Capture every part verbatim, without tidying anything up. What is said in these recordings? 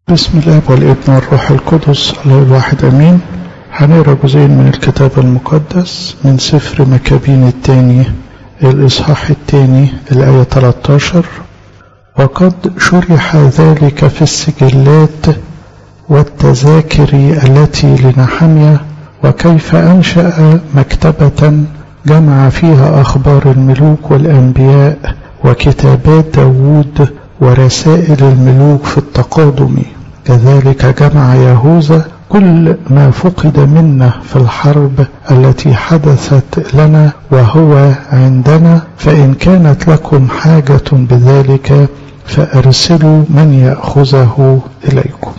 بسم الله والابن والروح القدس الله الواحد امين. هنقرا جزئين من الكتاب المقدس من سفر مكابين الثاني الاصحاح الثاني الايه ثلاثة عشر. وقد شرح ذلك في السجلات والتذاكر التي لنحمية، وكيف انشأ مكتبة جمع فيها اخبار الملوك والانبياء وكتابات داود ورسائل الملوك في التقادم. كذلك جمع يهوذا كل ما فقد منا في الحرب التي حدثت لنا وهو عندنا، فإن كانت لكم حاجة بذلك فأرسلوا من يأخذه إليكم.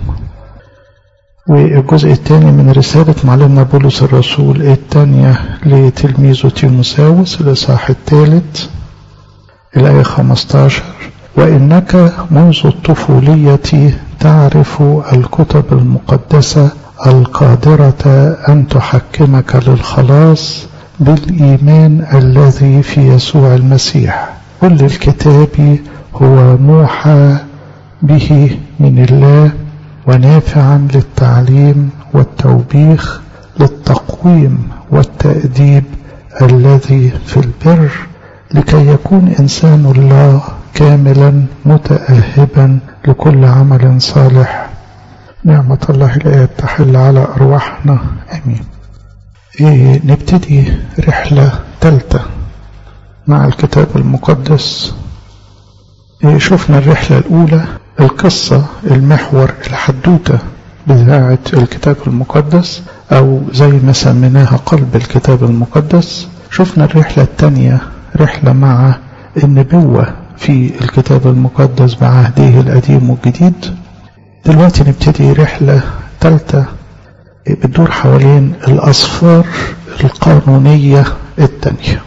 والجزء الثاني من رسالة معلمنا بولس الرسول الثانية لتلميذه تيموثاوس الإصحاح الثالث الآية خمسة عشر. وإنك منذ الطفولية تعرف الكتب المقدسة القادرة أن تحكمك للخلاص بالإيمان الذي في يسوع المسيح. كل الكتاب هو موحى به من الله ونافعا للتعليم والتوبيخ للتقويم والتأديب الذي في البر، لكي يكون إنسان الله كاملا متأهبا لكل عمل صالح. نعمة الله الآب تحل على أرواحنا آمين. إيه نبتدي رحلة ثالثة مع الكتاب المقدس. إيه شفنا الرحلة الأولى القصة المحور الحدوتة بتاعة الكتاب المقدس أو زي ما سميناها قلب الكتاب المقدس. شفنا الرحلة الثانية رحلة مع النبوة في الكتاب المقدس بعهده القديم والجديد. دلوقتي نبتدي رحلة ثالثة بتدور حوالين الأسفار القانونية الثانية.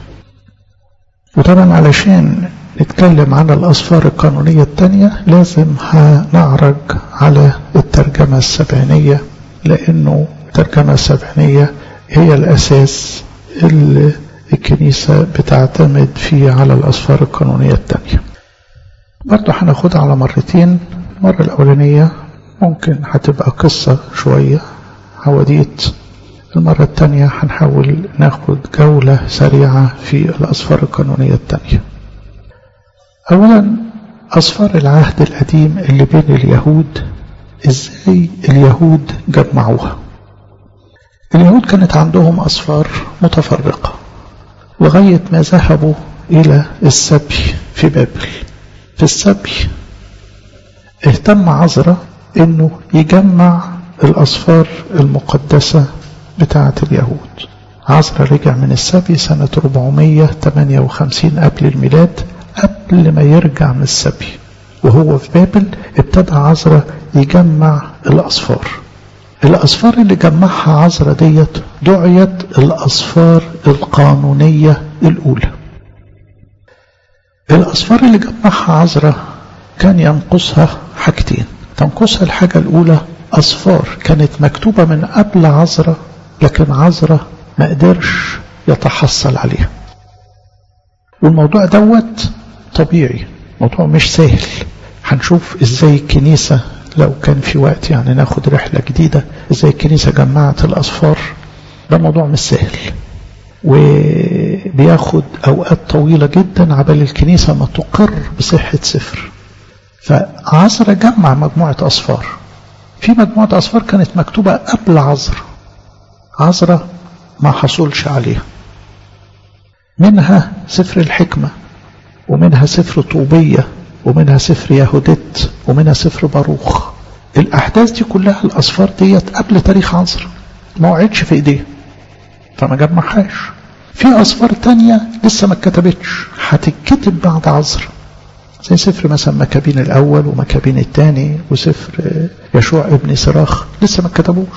وطبعا علشان نتكلم عن الأسفار القانونية الثانية لازم هنعرج على الترجمة السبعينية، لأنه الترجمة السبعينية هي الأساس اللي الكنيسة بتعتمد فيه على الأسفار القانونية الثانية. برضو هناخدها على مرتين. المرة الأولانية ممكن هتبقى قصة شوية حواديت، المرة الثانية هنحاول ناخد جولة سريعة في الأسفار القانونية الثانية. أولا أسفار العهد القديم اللي بين اليهود، إزاي اليهود جمعوها. اليهود كانت عندهم أسفار متفرقة لغاية ما ذهبوا إلى السبي في بابل. في السبي اهتم عزرا إنه يجمع الأسفار المقدسة بتاعة اليهود. عزرا رجع من السبي سنة أربعمائة وثمانية وخمسين قبل الميلاد. قبل ما يرجع من السبي وهو في بابل ابتدى عزرا يجمع الأسفار. الأسفار اللي جمعها عزرا ديت دعيت الأسفار القانونية الأولى. الأسفار اللي جمعها عزرا كان ينقصها حاجتين. تنقصها الحاجة الأولى أسفار كانت مكتوبة من قبل عزرا لكن عزرا ما قدرش يتحصل عليها. والموضوع دوت طبيعي، موضوع مش سهل. هنشوف ازاي الكنيسة لو كان في وقت يعني ناخد رحلة جديدة ازاي الكنيسة جمعت الأسفار. ده موضوع مش سهل وبياخد أوقات طويلة جدا عبال الكنيسة ما تقر بصحة سفر. فعزرا جمع مجموعة أسفار. في مجموعة أسفار كانت مكتوبة قبل عزرا، عزرا ما حصلش عليها. منها سفر الحكمة، ومنها سفر طوبية، ومنها سفر يهودت، ومنها سفر باروخ. الأحداث دي كلها الأسفار ديت قبل تاريخ عزرا ما وعدش في إيديه فما جمعهاش. في أسفار تانية لسه ما اتكتبتش هتتكتب بعد عزرا، زي سفر مثلا مكابين الأول ومكابين الثاني وسفر يشوع ابن سراخ لسه ما اتكتبوش.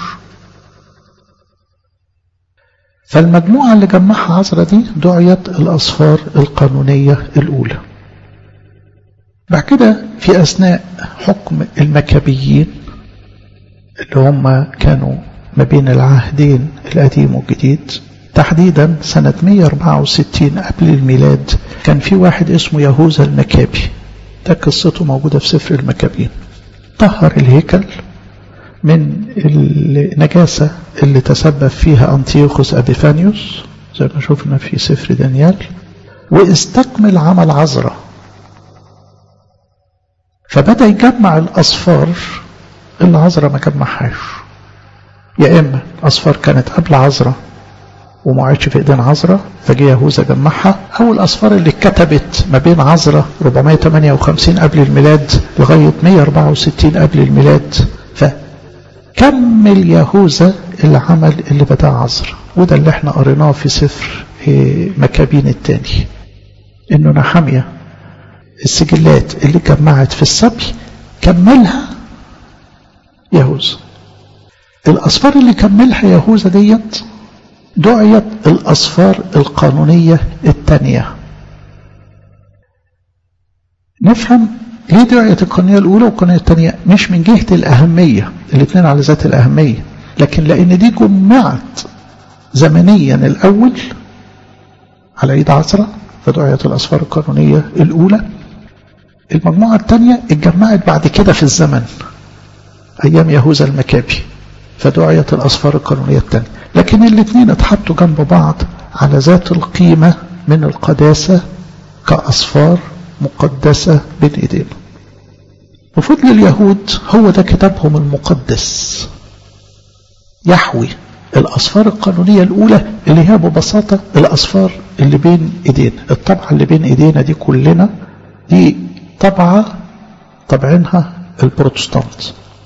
فالمجموعة اللي جمعها عزرا دي دعيت الأسفار القانونية الأولى. بعد كده في أثناء حكم المكابيين اللي هم كانوا ما بين العهدين القديم والجديد، تحديدا سنة مئة وأربعة وستين قبل الميلاد، كان في واحد اسمه يهوذا المكابي. ده قصته موجودة في سفر المكابين. طهر الهيكل من النجاسة اللي تسبب فيها أنطيوخوس أبيفانيوس زي ما شفنا في سفر دانيال، واستكمل عمل عزرا. فبدأ يجمع الأصفار اللي عزرا ما جمعهاش، يا إما أصفار كانت قبل عزرا وما عادش في إيدين عزرا فجي يهوذا جمعها، أو الأصفار اللي اتكتبت ما بين عزرا أربعمائة وثمانية وخمسين قبل الميلاد لغاية مائة وأربعة وستين قبل الميلاد، فكمل يهوذا العمل اللي بدأ عزرا. وده اللي احنا قريناه في سفر مكابين الثاني، إنه نحمية السجلات اللي جمعت في السبي كملها يهوذا. الأصفار اللي كملها يهوذا ديت دعيت الأصفار القانونية الثانية. نفهم ليه دعيت القانونية الأولى والقانونية الثانية؟ مش من جهة الأهمية، الاثنين على ذات الأهمية، لكن لأن دي جمعت زمنيا الأول على عيد عزرا فدعيت الأصفار القانونية الأولى. المجموعة الثانية اتجمعت بعد كده في الزمن أيام يهوذا المكابي فدعيت الأصفار القانونية الثانية، لكن الاثنين اتحطوا جنب بعض على ذات القيمة من القداسة كأصفار مقدسة بين ايدينا. وفضل اليهود هو ده كتابهم المقدس، يحوي الأصفار القانونية الأولى اللي هي ببساطة الأصفار اللي بين ايدينا. الطبعة اللي بين ايدينا دي كلنا دي طبعة طبعينها البروتستانت،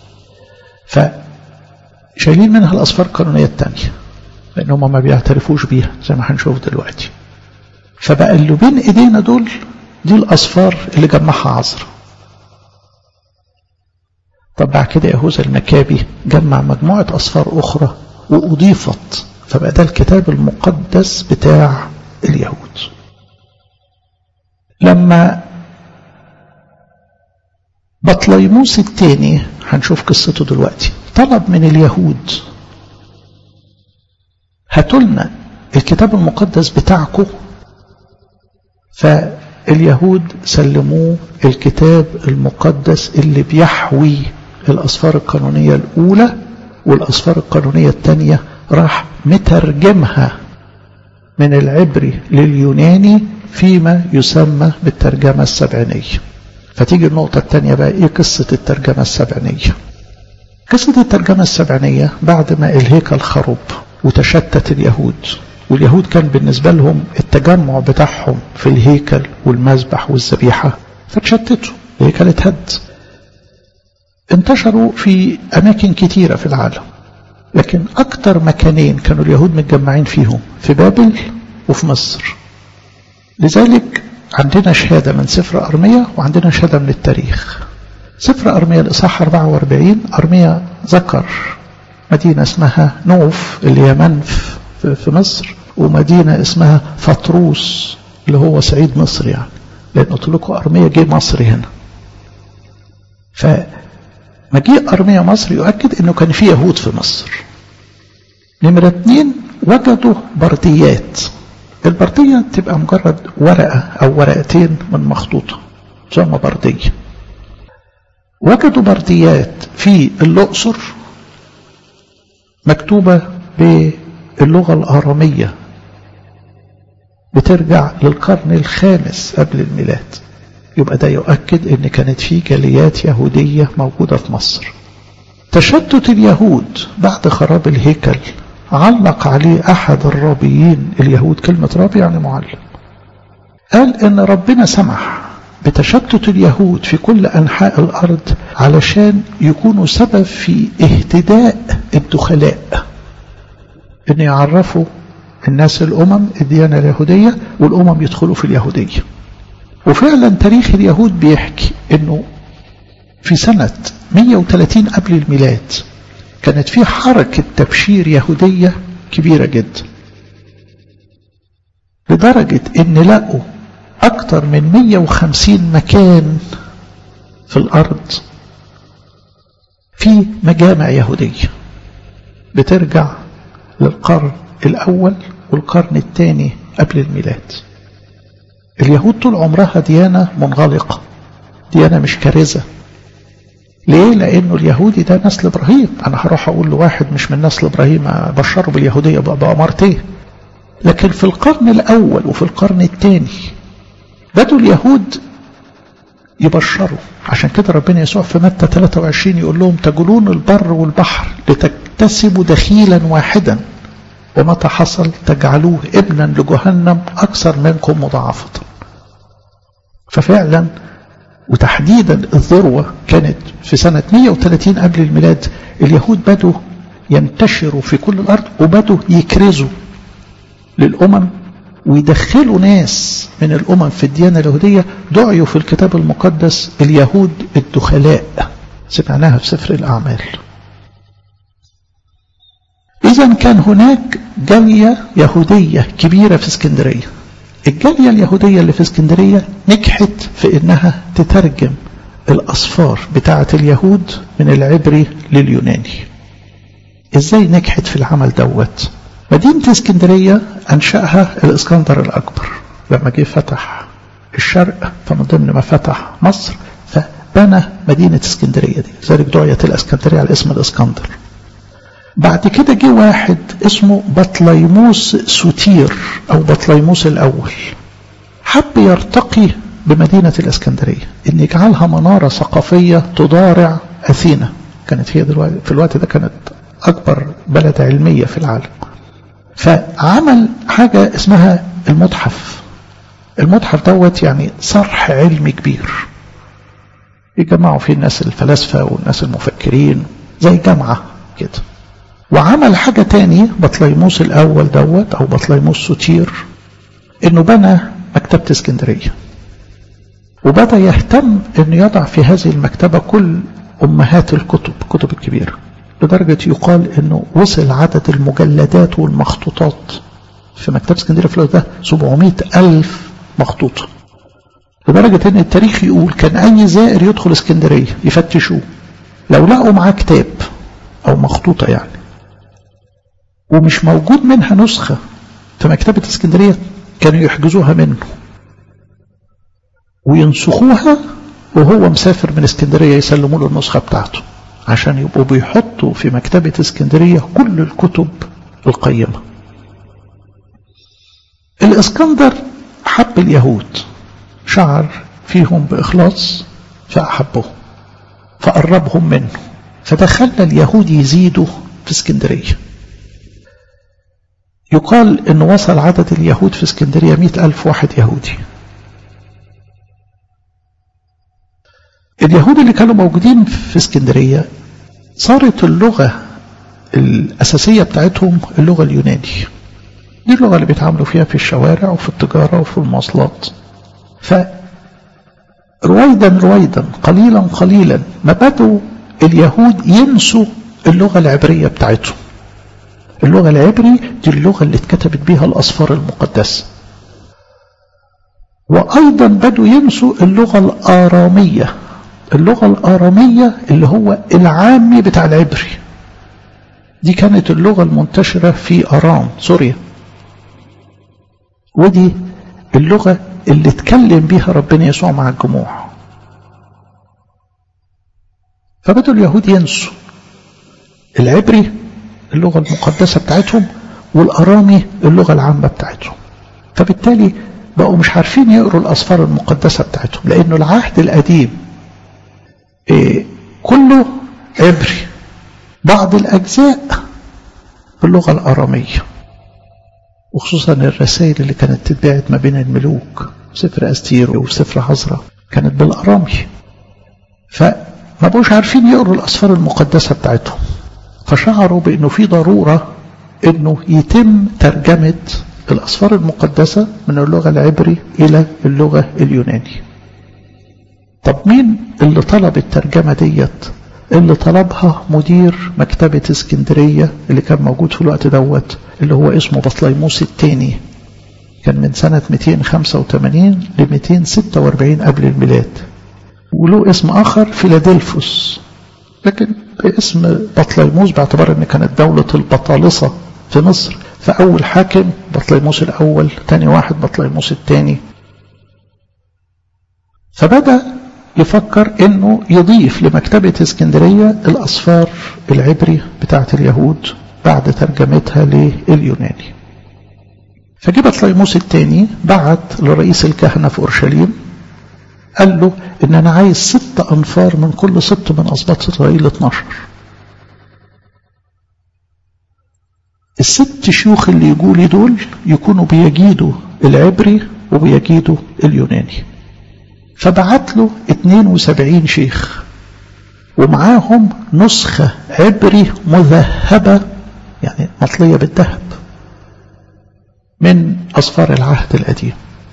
فشايلين منها الأصفار القانونية الثانية لأنهم ما بيعترفوش بيها زي ما هنشوف دلوقتي. فبقى اللي بين ايدينا دول دي الأصفار اللي جمعها عزرا. طب بعد كده يهوذا المكابي جمع مجموعة أصفار أخرى وأضيفت، فبقى ده الكتاب المقدس بتاع اليهود. لما بطليموس الثاني هنشوف قصته دلوقتي طلب من اليهود هاتولنا الكتاب المقدس بتاعكم، فاليهود سلموه الكتاب المقدس اللي بيحوي الأصفار القانونية الأولى، والأصفار القانونية الثانية راح مترجمها من العبري لليوناني فيما يسمى بالترجمة السبعينية. فتيجي النقطة الثانية بقى ايه قصة الترجمة السبعينية؟ قصة الترجمة السبعينية بعد ما الهيكل خرب وتشتت اليهود، واليهود كان بالنسبة لهم التجمع بتاعهم في الهيكل والمذبح والذبيحة، فتشتتوا، الهيكل اتهد، انتشروا في أماكن كتيرة في العالم، لكن أكتر مكانين كانوا اليهود متجمعين فيهم في بابل وفي مصر. لذلك عندنا شهادة من سفر أرميا وعندنا شهادة من التاريخ. سفر أرميا الإصحاح أربعة وأربعين أرميا ذكر مدينة اسمها نوف اللي هي منف في مصر، ومدينة اسمها فطروس اللي هو صعيد مصر، يعني لأن قلت لكم أرميا جه مصر هنا. فمجيء أرميا مصر يؤكد أنه كان في يهود في مصر. نمرة اتنين وجدوا برديات. البردية تبقى مجرد ورقة أو ورقتين من مخطوطة تسمى بردية. وجدوا برديات في الأقصر مكتوبة باللغة الآرامية بترجع للقرن الخامس قبل الميلاد، يبقى ده يؤكد ان كانت في جاليات يهودية موجودة في مصر. تشتت اليهود بعد خراب الهيكل علق عليه احد الرابيين اليهود، كلمة رابي يعني معلم، قال ان ربنا سمح بتشتت اليهود في كل انحاء الارض علشان يكونوا سبب في اهتداء الدخلاء، ان يعرفوا الناس الامم الديانة اليهودية والامم يدخلوا في اليهودية. وفعلا تاريخ اليهود بيحكي انه في سنة مئة وثلاثين قبل الميلاد كانت في حركة تبشير يهودية كبيرة جدا، لدرجة ان لقوا اكتر من مئة وخمسين مكان في الارض في مجامع يهودية بترجع للقرن الاول والقرن الثاني قبل الميلاد. اليهود طول عمرها ديانة منغلقة، ديانة مش كارثة، ليه؟ لأنه اليهودي ده نسل إبراهيم، أنا هروح أقول له واحد مش من نسل إبراهيم أبشره باليهودية بأمارتين. لكن في القرن الأول وفي القرن الثاني بدوا اليهود يبشروا. عشان كده ربنا يسوع في متى ثلاثة وعشرين يقول لهم تجولون البر والبحر لتكتسبوا دخيلا واحدا، ومتى حصل تجعلوه ابنا لجهنم أكثر منكم مضاعفة. ففعلا وتحديدا الذروة كانت في سنة مئة وثلاثين قبل الميلاد. اليهود بدوا ينتشروا في كل الأرض وبدوا يكرزوا للأمم ويدخلوا ناس من الأمم في الديانة اليهودية. دعيوا في الكتاب المقدس اليهود الدخلاء، سمعناها في سفر الأعمال. إذن كان هناك جالية يهودية كبيرة في اسكندرية. الجالية اليهودية اللي في اسكندرية نجحت في إنها تترجم الأسفار بتاعة اليهود من العبري لليوناني. إزاي نجحت في العمل دوت؟ مدينة اسكندرية أنشأها الإسكندر الأكبر لما جه فتح الشرق، فمن ضمن ما فتح مصر فبنى مدينة اسكندرية دي، لذلك دعيت الإسكندرية على اسم الإسكندر. بعد كده جه واحد اسمه بطليموس سوتير أو بطليموس الأول، حب يرتقي بمدينة الإسكندرية إن يجعلها منارة ثقافية تضارع أثينا. كانت هي دلوقتي في الوقت ده كانت أكبر بلد علمية في العالم. فعمل حاجة اسمها المتحف. المتحف دوت يعني صرح علمي كبير يجمعوا فيه الناس الفلاسفة والناس المفكرين زي جامعة كده. وعمل حاجة تانية بطليموس الأول دوت أو بطليموس سوتير، إنه بنى مكتبة اسكندرية، وبدأ يهتم إنه يضع في هذه المكتبة كل أمهات الكتب، الكتب الكبيرة، لدرجة يقال إنه وصل عدد المجلدات والمخطوطات في مكتبة اسكندرية في الوقت ده سبعمائة ألف مخطوطة، لدرجة إن التاريخ يقول كان أي زائر يدخل اسكندرية يفتشوه لو لقوا معاه كتاب أو مخطوطة يعني ومش موجود منها نسخة في مكتبة اسكندرية كانوا يحجزوها منه وينسخوها وهو مسافر من اسكندرية يسلموا له النسخة بتاعته، عشان يبقوا بيحطوا في مكتبة اسكندرية كل الكتب القيمة. الإسكندر حب اليهود، شعر فيهم بإخلاص فأحبهم فقربهم منه، فده خلى اليهود يزيدوا في اسكندرية. يقال إن وصل عدد اليهود في اسكندرية مئة ألف واحد يهودي. اليهود اللي كانوا موجودين في اسكندرية صارت اللغة الأساسية بتاعتهم اللغة اليونانية، دي اللغة اللي بيتعاملوا فيها في الشوارع وفي التجارة وفي المواصلات. فرويدا رويدا قليلا قليلا ما بدوا اليهود ينسوا اللغة العبرية بتاعتهم. اللغة العبري دي اللغة اللي اتكتبت بها الأسفار المقدسة. وأيضا بدوا ينسوا اللغة الآرامية، اللغة الآرامية اللي هو العامي بتاع العبري، دي كانت اللغة المنتشرة في أرام سوريا، ودي اللغة اللي اتكلم بها ربنا يسوع مع الجموع. فبدوا اليهود ينسوا العبري اللغة المقدسة بتاعتهم والأرامي اللغة العامة بتاعتهم، فبالتالي بقوا مش عارفين يقروا الأسفار المقدسة بتاعتهم، لأنه العهد القديم إيه كله عبري، بعض الأجزاء باللغة الأرامية، وخصوصا الرسائل اللي كانت تتباعت ما بين الملوك، سفر أستير وسفر عزرا كانت بالأرامي، فما بقوش عارفين يقروا الأسفار المقدسة بتاعتهم، فشعروا بأنه في ضرورة أنه يتم ترجمة الأسفار المقدسة من اللغة العبري إلى اللغة اليوناني. طب مين اللي طلب الترجمة ديت؟ اللي طلبها مدير مكتبة اسكندرية اللي كان موجود في الوقت دوت، اللي هو اسمه بطليموس الثاني، كان من سنة مئتين وخمسة وثمانين ل مئتين وستة وأربعين قبل الميلاد، وله اسم آخر فيلادلفوس، لكن باسم بطليموس باعتبار ان كانت دولة البطالسة في مصر، فأول حاكم بطليموس الأول، ثاني واحد بطليموس الثاني. فبدأ يفكر انه يضيف لمكتبة اسكندرية الأصفار العبري بتاعت اليهود بعد ترجمتها لليوناني. فجه بطليموس الثاني بعت لرئيس الكهنة في أورشليم، قال له ان انا عايز ست انفار من كل سبط من اسباط اسرائيل اتناشر. الست شيوخ اللي يجوا لي دول يكونوا بيجيدوا العبري وبيجيدوا اليوناني. فبعت له اتنين وسبعين شيخ ومعاهم نسخة عبري مذهبة، يعني مطلية بالذهب، من أصفار العهد القديم.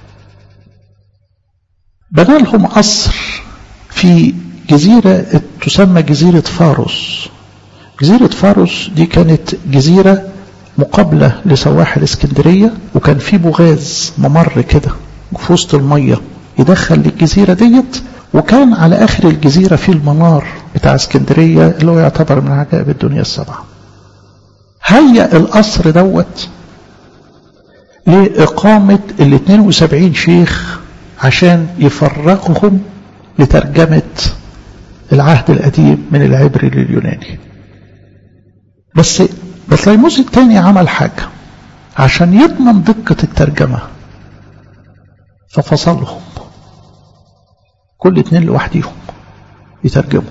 بنى لهم قصر في جزيرة تسمى جزيرة فاروس. جزيرة فاروس دي كانت جزيرة مقابلة لسواحل اسكندرية، وكان في بغاز ممر كده في وسط المية يدخل للجزيرة ديت، وكان على آخر الجزيرة في المنار بتاع اسكندرية اللي هو يعتبر من عجائب الدنيا السبعة. هيأ القصر دوت لإقامة ال اتنين وسبعين شيخ عشان يفرغهم لترجمة العهد القديم من العبري لليوناني. بس بطليموس الثاني عمل حاجة عشان يضمن دقة الترجمة، ففصلهم كل اتنين لوحديهم يترجموا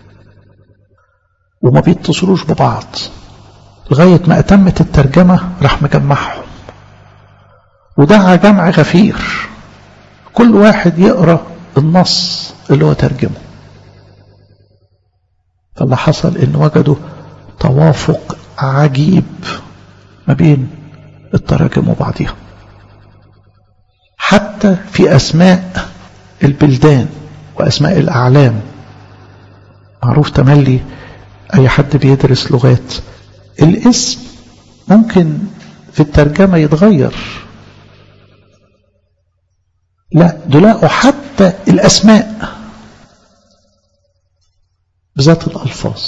وما بيتصلوش ببعض لغاية ما أتمت الترجمة. راح مجمعهم ودعا جمع غفير كل واحد يقرأ النص اللي هو ترجمه. فاللي حصل إن وجدوا توافق عجيب ما بين التراجم وبعضها، حتى في أسماء البلدان وأسماء الأعلام. معروف تملي أي حد بيدرس لغات الاسم ممكن في الترجمة يتغير، لا دول حتى الأسماء بذات الألفاظ.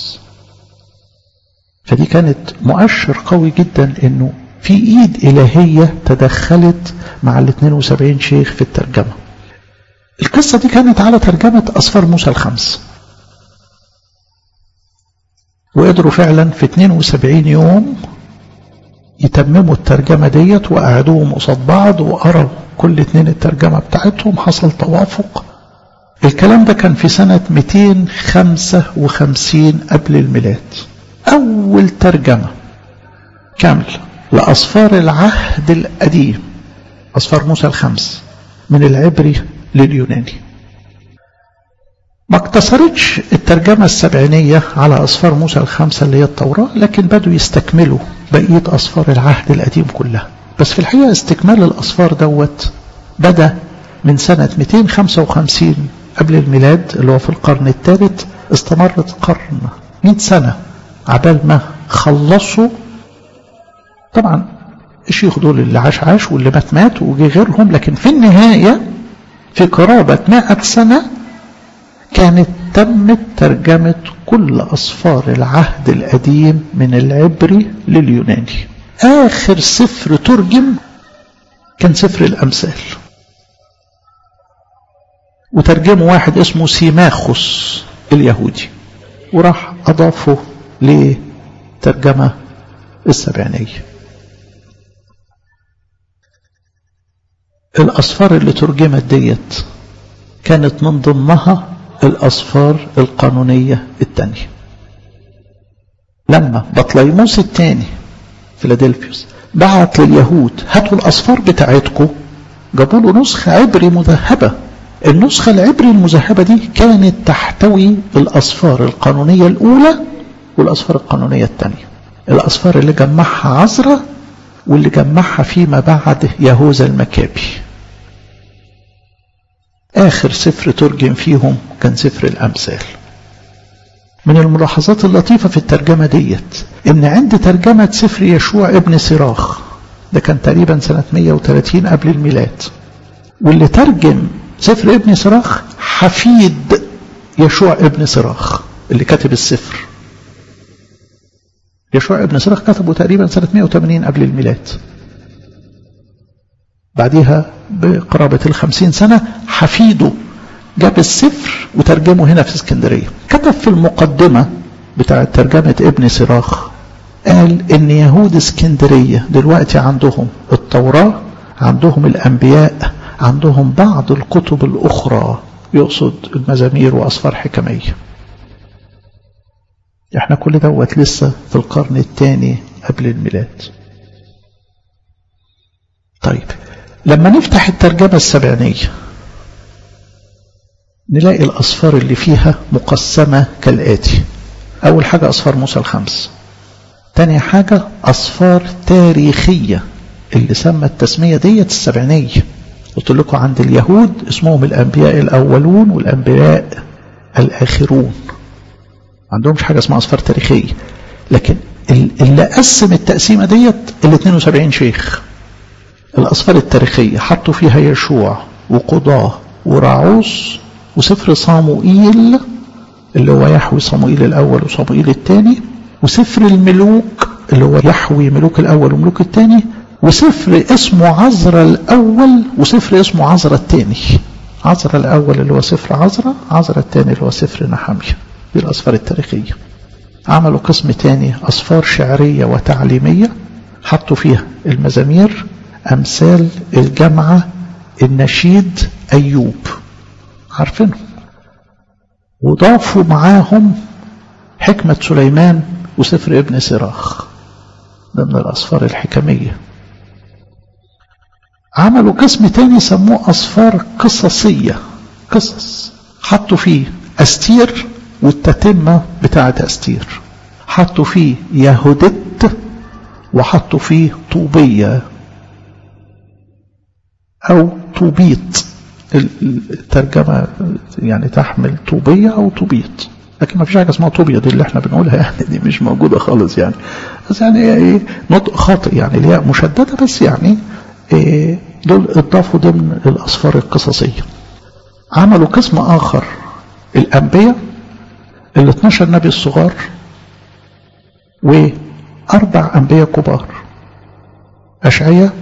فدي كانت مؤشر قوي جدا انه في ايد الهية تدخلت مع ال اتنين وسبعين شيخ في الترجمة. القصة دي كانت على ترجمة أصفار موسى الخمس، وقدروا فعلا في اتنين وسبعين يوم يتمموا الترجمة ديت، وقعدوهم قصاد بعض وقروا كل اتنين الترجمة بتاعتهم. حصل توافق. الكلام ده كان في سنة مئتين وخمسة وخمسين قبل الميلاد. أول ترجمة كاملة لأصفار العهد القديم، أصفار موسى الخمس، من العبري لليوناني. ما اقتصرتش الترجمة السبعينية على أصفار موسى الخمسة اللي هي التوراة، لكن بدوا يستكملوا بقية أصفار العهد القديم كلها. بس في الحقيقة استكمال الأصفار دوت بدأ من سنة مئتين وخمسة وخمسين قبل الميلاد اللي هو في القرن الثالث. استمرت قرن مئة سنة عبال ما خلصوا. طبعا الشيخ دول اللي عاش عاش واللي مات مات وجي غيرهم، لكن في النهاية في قرابة مائة سنة كانت تمت ترجمة كل أصفار العهد القديم من العبري لليوناني. آخر سفر ترجم كان سفر الأمثال، وترجمه واحد اسمه سيماخوس اليهودي، وراح أضافه لترجمة السبعينية. الأصفار اللي ترجمت ديت كانت من ضمنها الأصفار القانونية الثانية. لما بطليموس الثاني فيلادلفيوس بعت لليهود هاتوا الأصفار بتاعتكم، جابوا له نسخة عبري مذهبة. النسخة العبري المذهبة دي كانت تحتوي الأصفار القانونية الأولى والأصفار القانونية الثانية، الأصفار اللي جمعها عزرا واللي جمعها فيما بعد يهوذا المكابي. آخر سفر ترجم فيهم كان سفر الأمثال. من الملاحظات اللطيفة في الترجمة ديت إن عند ترجمة سفر يشوع ابن سراخ، ده كان تقريبا سنة مئة وثلاثين قبل الميلاد، واللي ترجم سفر ابن سراخ حفيد يشوع ابن سراخ اللي كتب السفر. يشوع ابن سراخ كتبه تقريبا سنة مئة وثمانين قبل الميلاد. بعدها بقرابة الخمسين سنة حفيده جاب السفر وترجمه هنا في اسكندرية. كتب في المقدمة بتاع ترجمة ابن سراخ قال ان يهود اسكندرية دلوقتي عندهم التوراة، عندهم الانبياء، عندهم بعض الكتب الاخرى، يقصد المزامير واسفار حكمية. احنا كل دوت لسه في القرن الثاني قبل الميلاد. طيب لما نفتح الترجمة السبعينية نلاقي الأصفار اللي فيها مقسمة كالآتي. أول حاجة أصفار موسى الخمس، تاني حاجة أصفار تاريخية اللي سمى التسمية ديت السبعينية. قلت لكم عند اليهود اسمهم الأنبياء الأولون والأنبياء الآخرون، ما عندهمش حاجة اسمها أصفار تاريخية. لكن اللي قسم التقسيمة ديت ال اثنين وسبعين شيخ. الأصفار التاريخية حطوا فيها يشوع وقضاه ورعوس وسفر صموئيل اللي هو يحوي صموئيل الأول وصموئيل الثاني، وسفر الملوك اللي هو يحوي ملوك الأول وملوك الثاني، وسفر اسمه عزرا الأول وسفر اسمه عزرا الثاني. عزرا الأول اللي هو سفر عزرا، عزرا الثاني اللي هو سفر نحمية. دي الأصفار التاريخية. عملوا قسم تاني أصفار شعرية وتعليمية، حطوا فيها المزامير، أمثال، الجامعة، النشيد، أيوب، عارفينهم. وضافوا معاهم حكمة سليمان وسفر ابن سراخ ضمن الأصفار الحكمية. عملوا قسم تاني سموه أصفار قصصية، قصص، حطوا فيه أستير والتتمة بتاعة أستير، حطوا فيه يهودت وحطوا فيه طوبية أو طوبيط. الترجمة يعني تحمل طوبية أو طوبيط، لكن ما فيش حاجة اسمها طوبية دي اللي احنا بنقولها، يعني دي مش موجودة خالص يعني. بس يعني ايه نطق خاطئ، يعني الياء مشددة، بس يعني ايه دول اضافوا ضمن الأصفار القصصية. عملوا قسم آخر الأنبياء، ال اثناشر نبي الصغار وأربع أنبياء كبار، أشعياء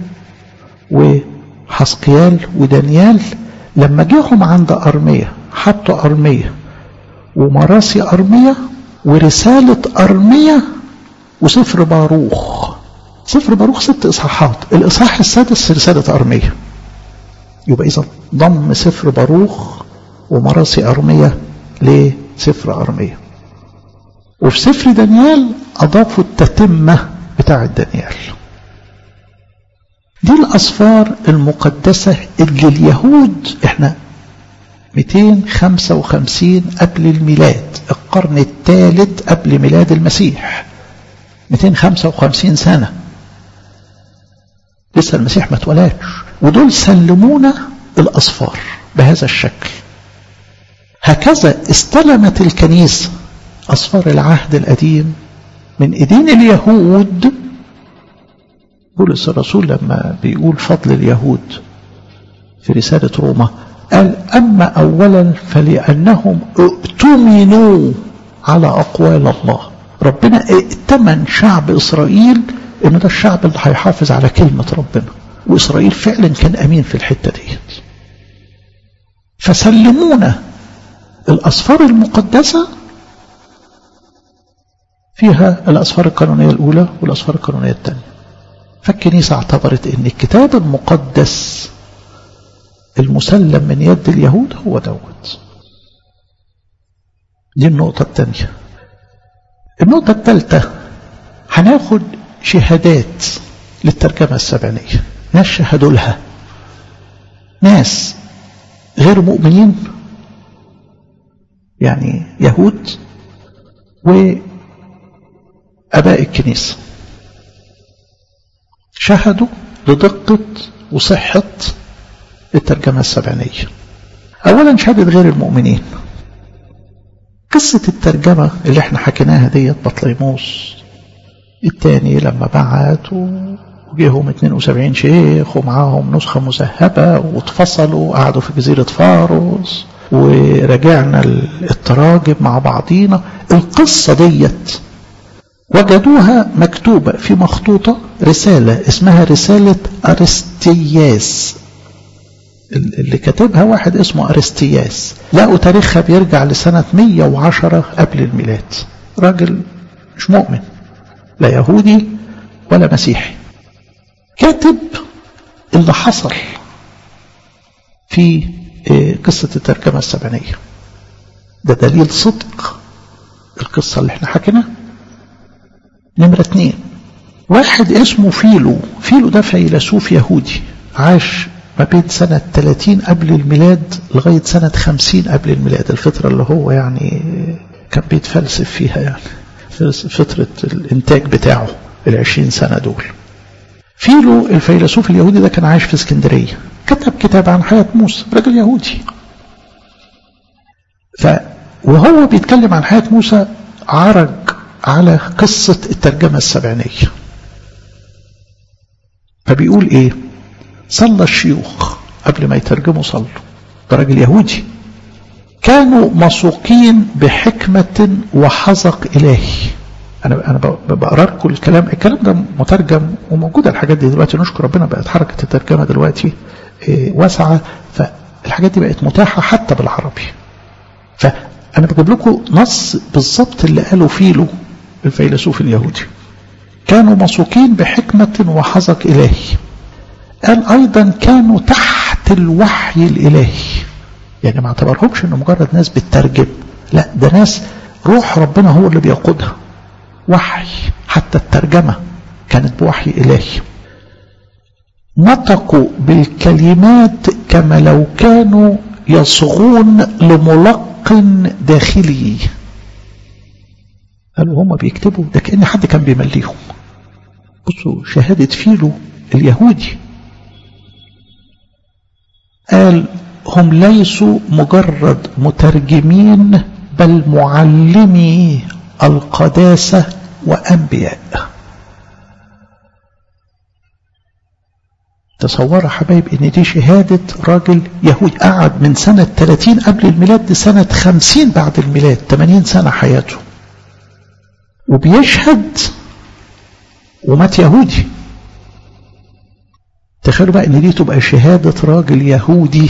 وحسقيال ودانيال. لما جيهم عند أرمية حطوا أرمية ومراسي أرمية ورسالة أرمية وسفر باروخ. سفر باروخ ست إصحاحات، الإصحاح السادس رسالة أرمية. يبقى إذا ضم سفر باروخ ومراسي أرمية لسفر أرمية. وفي سفر دانيال أضافوا التتمة بتاع دانيال. دي الأصفار المقدسة اللي اليهود احنا مئتين وخمسة وخمسين قبل الميلاد، القرن الثالث قبل ميلاد المسيح، مئتين وخمسة وخمسين سنة لسه المسيح ما اتولدش، ودول سلمونا الأصفار بهذا الشكل. هكذا استلمت الكنيسة أصفار العهد القديم من إيدين اليهود. بولس الرسول لما بيقول فضل اليهود في رسالة روما قال أما أولا فلأنهم ائتمنوا على أقوال الله. ربنا ائتمن شعب إسرائيل إنه ده الشعب اللي هيحافظ على كلمة ربنا، وإسرائيل فعلا كان أمين في الحتة ديت. فسلمونا الأصفار المقدسة فيها الأصفار القانونية الأولى والأصفار القانونية الثانية. فالكنيسة اعتبرت ان الكتاب المقدس المسلم من يد اليهود هو دوت. دي النقطة الثانية. النقطة الثالثة هناخد شهادات للترجمة السبعينية، ناس شهدوا لها، ناس غير مؤمنين يعني يهود وأباء الكنيسة شهدوا لدقة وصحة الترجمة السبعينية. أولا شهادة غير المؤمنين. قصة الترجمة اللي احنا حكيناها ديت بطليموس الثاني لما بعت وجيهم اثنين وسبعين شيخ ومعاهم نسخة مذهبة واتفصلوا وقعدوا في جزيرة فاروس ورجعنا التراجم مع بعضينا. القصة ديت وجدوها مكتوبة في مخطوطة، رسالة اسمها رسالة أرستياس. اللي كاتبها واحد اسمه أرستياس، لقوا تاريخها بيرجع لسنة مية وعشرة قبل الميلاد. راجل مش مؤمن، لا يهودي ولا مسيحي، كاتب اللي حصل في قصة الترجمة السبعينية. ده دليل صدق القصة اللي احنا حكينا. نمرة اتنين، واحد اسمه فيلو. فيلو ده فيلسوف يهودي عاش ما بين سنة ثلاثين قبل الميلاد لغاية سنة خمسين قبل الميلاد، الفترة اللي هو يعني كان بيتفلسف فيها، يعني فترة الانتاج بتاعه العشرين سنة دول. فيلو الفيلسوف اليهودي ده كان عايش في اسكندرية، كتب كتاب عن حياة موسى، رجل يهودي. ف وهو بيتكلم عن حياة موسى عرج على قصة الترجمة السبعينية، فبيقول ايه؟ صلى الشيوخ قبل ما يترجموا صلوا، ده راجل يهودي، كانوا مسوقين بحكمة وحذق إلهي. أنا أنا بقرأ لكم الكلام، الكلام ده مترجم وموجودة الحاجات دي دلوقتي، نشكر ربنا بقت حركة الترجمة دلوقتي واسعة، فالحاجات دي بقت متاحة حتى بالعربي. فأنا بجيب لكم نص بالضبط اللي قاله فيلو الفيلسوف اليهودي، كانوا مسوقين بحكمة وحذق إلهي. قال أيضا كانوا تحت الوحي الإلهي، يعني ما اعتبرهمش إنه مجرد ناس بتترجم، لا ده ناس روح ربنا هو اللي بيقودها، وحي، حتى الترجمة كانت بوحي إلهي. نطقوا بالكلمات كما لو كانوا يصغون لملقن داخلي. قالوا هم بيكتبوا ده كأن حد كان بيمليهم. بصوا شهادة فيلو اليهودي، قال هم ليسوا مجرد مترجمين بل معلمي القداسة وأنبياء. تصوروا حبايب ان دي شهادة راجل يهودي قعد من سنة ثلاثين قبل الميلاد لسنة خمسين بعد الميلاد، ثمانين سنة حياته، وبيشهد ومات يهودي. تخيلوا بقى ان دي تبقى شهادة راجل يهودي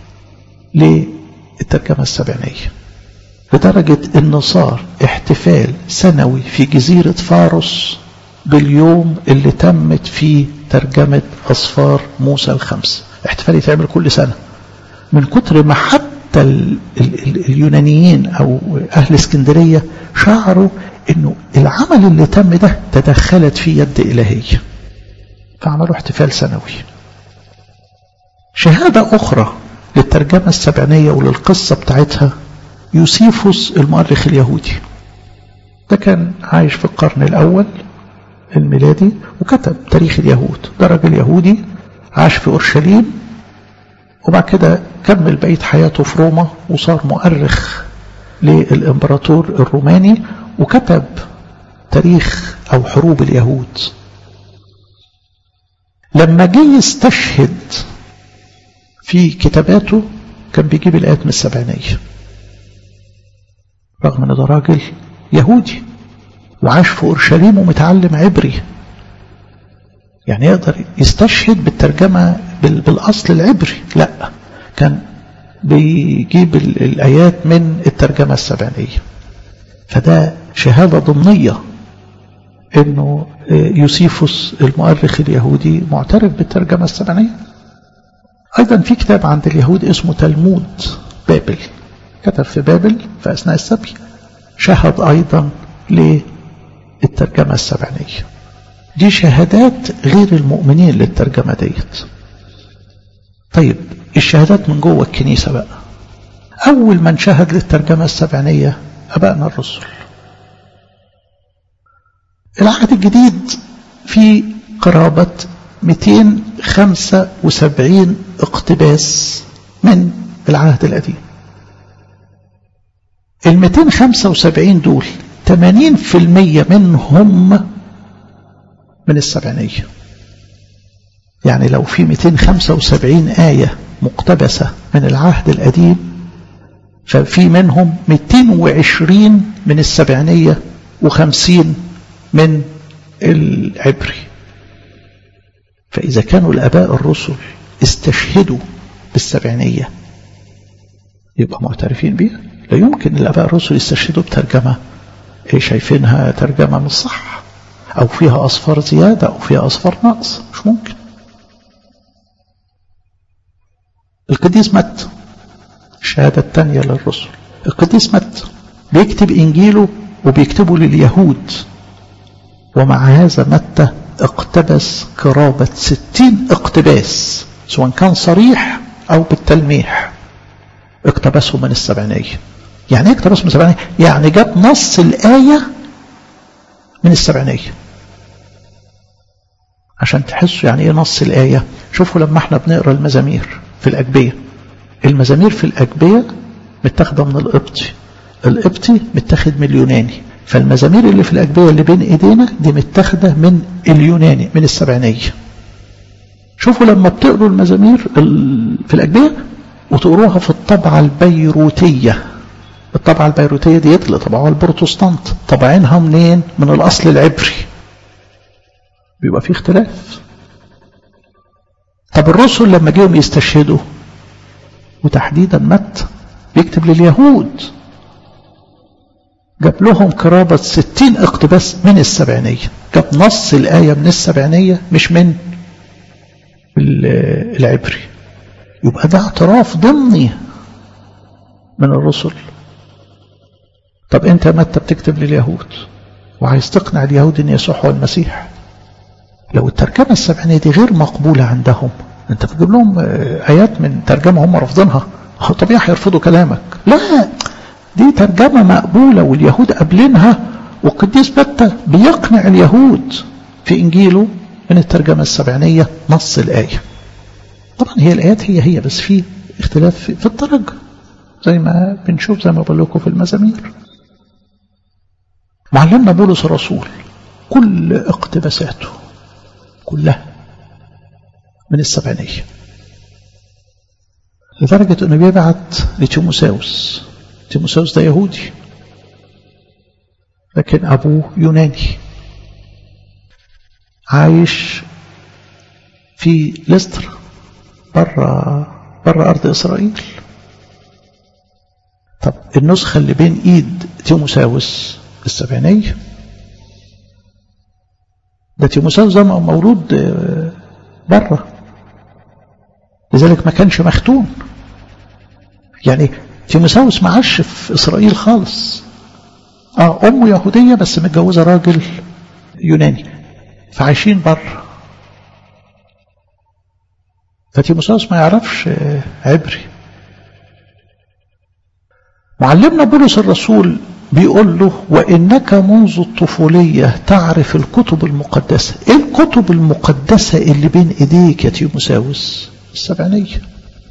للترجمة السبعينية، لدرجة ان صار احتفال سنوي في جزيرة فارس باليوم اللي تمت فيه ترجمة أسفار موسى الخمس. احتفال يتعمل كل سنة، من كتر ما حتى ال ال ال اليونانيين أو أهل اسكندرية شعروا انه العمل اللي تم ده تدخلت فيه يد إلهية، فعملوا احتفال سنوي. شهادة أخرى للترجمة السبعينية وللقصة بتاعتها يوسيفوس المؤرخ اليهودي، ده كان عايش في القرن الأول الميلادي وكتب تاريخ اليهود. ده راجل يهودي عاش في أورشليم، وبعد كده كمل بقية حياته في روما وصار مؤرخ للإمبراطور الروماني، وكتب تاريخ أو حروب اليهود. لما جه يستشهد في كتاباته كان بيجيب الآيات من السبعينية، رغم أن ده راجل يهودي وعاش في أورشليم ومتعلم عبري، يعني يقدر يستشهد بالترجمة بالأصل العبري، لا كان بيجيب الآيات من الترجمة السبعينية. فده شهادة ضمنية انه يوسيفوس المؤرخ اليهودي معترف بالترجمة السبعينية. ايضا في كتاب عند اليهود اسمه تلمود بابل، كتب في بابل في اثناء السبي، شهد ايضا للترجمة السبعينية. دي شهادات غير المؤمنين للترجمة ديت. طيب الشهادات من جوه الكنيسة بقى، اول من شهد للترجمة السبعينية ابائنا الرسل. العهد الجديد في قرابة مئتين وخمسة وسبعين اقتباس من العهد القديم. ال مئتين وخمسة وسبعين دول ثمانين بالمئة منهم من السبعينية. يعني لو في مئتين وخمسة وسبعين آية مقتبسة من العهد القديم، ففي منهم مئتين وعشرين من السبعينية وخمسين من العبري. فإذا كانوا الآباء الرسل استشهدوا بالسبعينية يبقى معترفين بيها. لا يمكن الآباء الرسل يستشهدوا بترجمة إيه شايفينها ترجمة مش صح أو فيها أصفار زيادة أو فيها أصفار نقص، مش ممكن. القديس متى الشهادة الثانية للرسل، القديس متى بيكتب إنجيله وبيكتبه لليهود، ومع هذا متى اقتبس قرابة ستين اقتباس سواء كان صريح أو بالتلميح، اقتبسه من السبعينية. يعني ايه اقتبسه من السبعينية؟ يعني جاب نص الآية من السبعينية. عشان تحسوا يعني ايه نص الآية، شوفوا لما احنا بنقرأ المزامير في الأجبية، المزامير في الأجبية متاخدة من القبطي، القبطي متاخد من اليوناني، فالمزامير اللي في الأجبية اللي بين ايدينا دي متاخدة من اليوناني من السبعينية. شوفوا لما بتقروا المزامير في الأجبية وتقروها في الطبعة البيروتية، الطبعة البيروتية دي اللي طبعوها البروتستانت، طبعينها منين؟ من الأصل العبري، بيبقى فيه اختلاف. طب الرسل لما جيهم يستشهدوا، وتحديدا متى بيكتب لليهود، جاب لهم قرابة ستين اقتباس من السبعينية، جاب نص الآية من السبعينية مش من العبري. يبقى ده اعتراف ضمني من الرسل. طب انت متى بتكتب لليهود وعايز تقنع اليهود ان يسوع هو المسيح، لو الترجمة السبعينية دي غير مقبولة عندهم، انت بتجيب لهم آيات من ترجمة هم رافضينها، طبيعي هيرفضوا كلامك. لا، دي ترجمة مقبولة واليهود قابلينها، والقديس متى بيقنع اليهود في إنجيله من الترجمة السبعينية نص الآية. طبعا هي الآيات هي هي بس في اختلاف في الترجمة زي ما بنشوف زي ما بقول لكم في المزامير. معلمنا بولس الرسول كل اقتباساته كلها من السبعينية، لدرجة انه بيبعت لتيموساوس. تيموساوس ده يهودي لكن ابوه يوناني، عايش في لستر برا برا ارض اسرائيل. طب النسخة اللي بين ايد تيموساوس السبعينية، ده تيموساوس ده مولود برا، لذلك ما كانش مختون. يعني تيموساوس ما عاش في إسرائيل خالص، اه أمه يهودية بس متجوزة راجل يوناني، فعايشين برا. فتيموساوس ما يعرفش عبري. معلمنا بولس الرسول بيقول له وإنك منذ الطفولية تعرف الكتب المقدسة. إيه الكتب المقدسة اللي بين إيديك يا تيموساوس؟ السبعينية.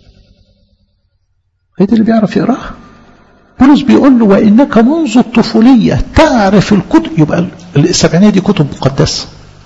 إيه اللي بيعرف يقراها؟ بولس بيقول له وإنك منذ الطفولية تعرف الكتب، يبقى السبعينية دي كتب مقدسة.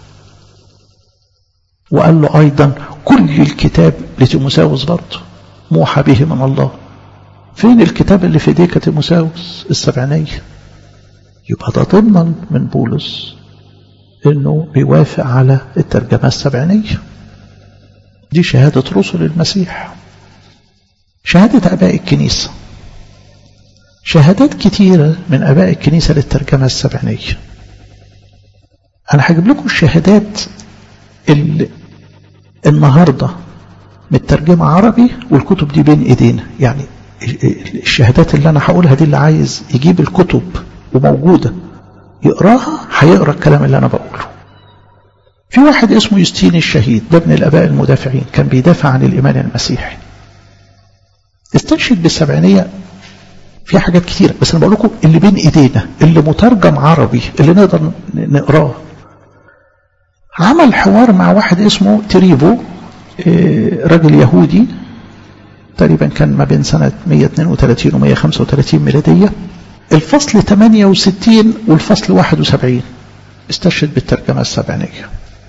وقال له أيضا كل الكتاب لتيموساوس برضه موحى به من الله. فين الكتاب اللي في ايديك يا تيموساوس؟ السبعينية. يبقى ده ضمن من بولس انه بيوافق على الترجمة السبعينية. دي شهادة رسل المسيح، شهادة اباء الكنيسة. شهادات كتيرة من اباء الكنيسة للترجمة السبعينية. انا هجيب لكم الشهادات اللي النهاردة مترجمة عربي والكتب دي بين ايدينا. يعني الشهادات اللي انا هقولها دي اللي عايز يجيب الكتب وموجودة يقراها هيقرا الكلام اللي انا بقوله. في واحد اسمه يوستين الشهيد، ده ابن الاباء المدافعين، كان بيدافع عن الايمان المسيحي. استشهد بالسبعينية في حاجات كتيرة، بس انا بقول لكم اللي بين ايدينا اللي مترجم عربي اللي نقدر نقراه. عمل حوار مع واحد اسمه تريبو، راجل يهودي تقريبا كان ما بين سنة مية واثنين وثلاثين ومية وخمسة وثلاثين ميلادية. الفصل ثمانية وستين والفصل واحد وسبعين استشهد بالترجمة السبعينية.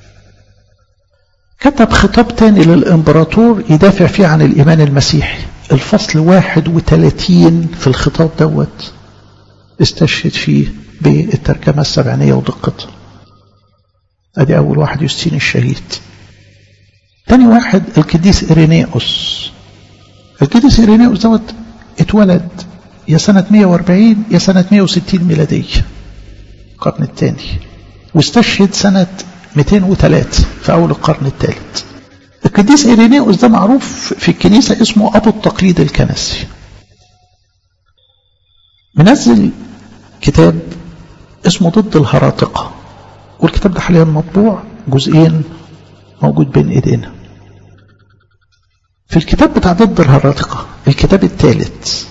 كتب خطاب تاني للإمبراطور يدافع فيه عن الإيمان المسيحي. الفصل واحد وثلاثين في الخطاب دوت استشهد فيه بالترجمة السبعينية ودقتها. ادي اول واحد يوستين الشهيد. تاني واحد القديس إيرينيوس، القديس إيرينيوس دوت اتولد يا سنة مئة وأربعين يا سنة مئة وستين ميلادية، القرن الثاني، واستشهد سنة مئتين وثلاثة في أول القرن الثالث. القديس إيرينيوس ده معروف في الكنيسة اسمه أبو التقليد الكنسي. منزل كتاب اسمه ضد الهراطقة، والكتاب ده حاليا مطبوع جزئين موجود بين ايدينا. في الكتاب بتاع ضد الهراطقة الكتاب الثالث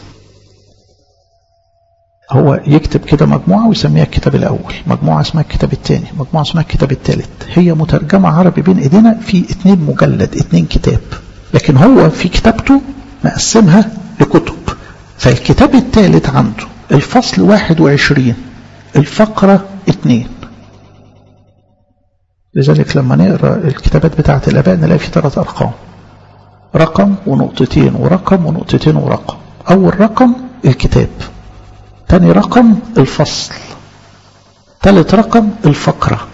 هو يكتب كده مجموعة ويسميها الكتاب الأول، مجموعة اسمها الكتاب الثاني، مجموعة اسمها الكتاب الثالث. هي مترجمة عربي بين ايدينا في اتنين مجلد، اتنين كتاب، لكن هو في كتابته مقسمها لكتب. فالكتاب الثالث عنده الفصل واحد وعشرين الفقرة اتنين. لذلك لما نقرأ الكتابات بتاعة الآباء نلاقي في ثلاث أرقام، رقم ونقطتين ورقم ونقطتين ورقم. أول رقم الكتاب، ثاني رقم الفصل، ثالث رقم الفقرة.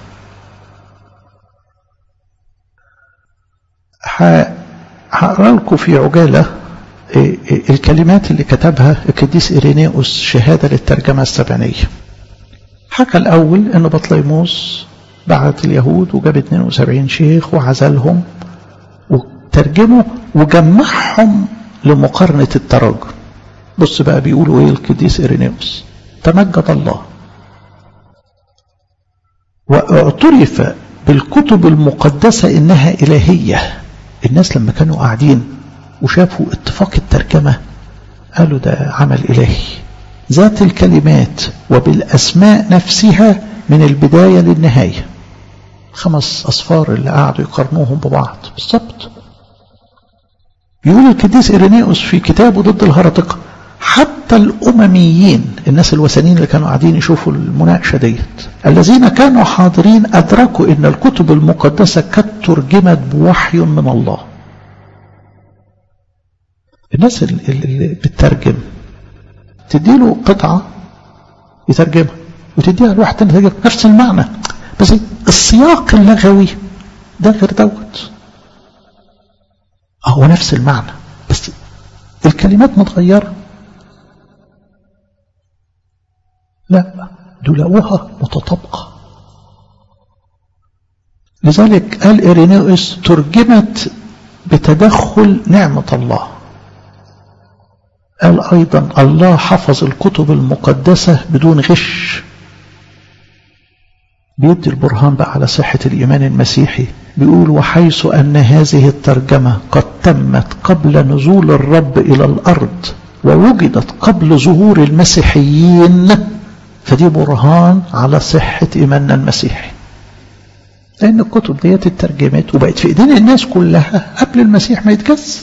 هقرأ لكم في عجالة الكلمات اللي كتبها القديس إيرينيوس شهادة للترجمة السبعينية. حكى الأول أن بطليموس بعت اليهود وجاب اثنين وسبعين شيخ وعزلهم وترجموا وجمعهم لمقارنة التراجم. بص بقى بيقولوا ايه القديس إيرينيوس: تمجد الله واعترف بالكتب المقدسة إنها إلهية. الناس لما كانوا قاعدين وشافوا اتفاق الترجمة قالوا ده عمل إلهي، ذات الكلمات وبالأسماء نفسها من البداية للنهاية. خمس أصفار اللي قاعدوا يقارنوهم ببعض بالضبط. يقول القديس إيرينيوس في كتابه ضد الهرطقة: حتى الأمميين، الناس الوثنيين اللي كانوا قاعدين يشوفوا المناقشة ديت، الذين كانوا حاضرين أدركوا إن الكتب المقدسة قد ترجمت بوحي من الله. الناس اللي بتترجم تديله قطعة يترجمها وتديها لواحد تاني يترجم نفس المعنى، بس السياق اللغوي ده غير دوت. هو نفس المعنى بس الكلمات متغيرة. لا، دولوها متطابقة. لذلك قال إيرينيوس ترجمت بتدخل نعمة الله. قال أيضا الله حفظ الكتب المقدسة بدون غش. بيدي البرهان بقى على صحة الإيمان المسيحي. بيقول: وحيث أن هذه الترجمة قد تمت قبل نزول الرب إلى الأرض ووجدت قبل ظهور المسيحيين، فدي برهان على صحة إيماننا المسيحي، لأن الكتب ديت اترجمت وبقت في إيدين الناس كلها قبل المسيح ما يتجسد.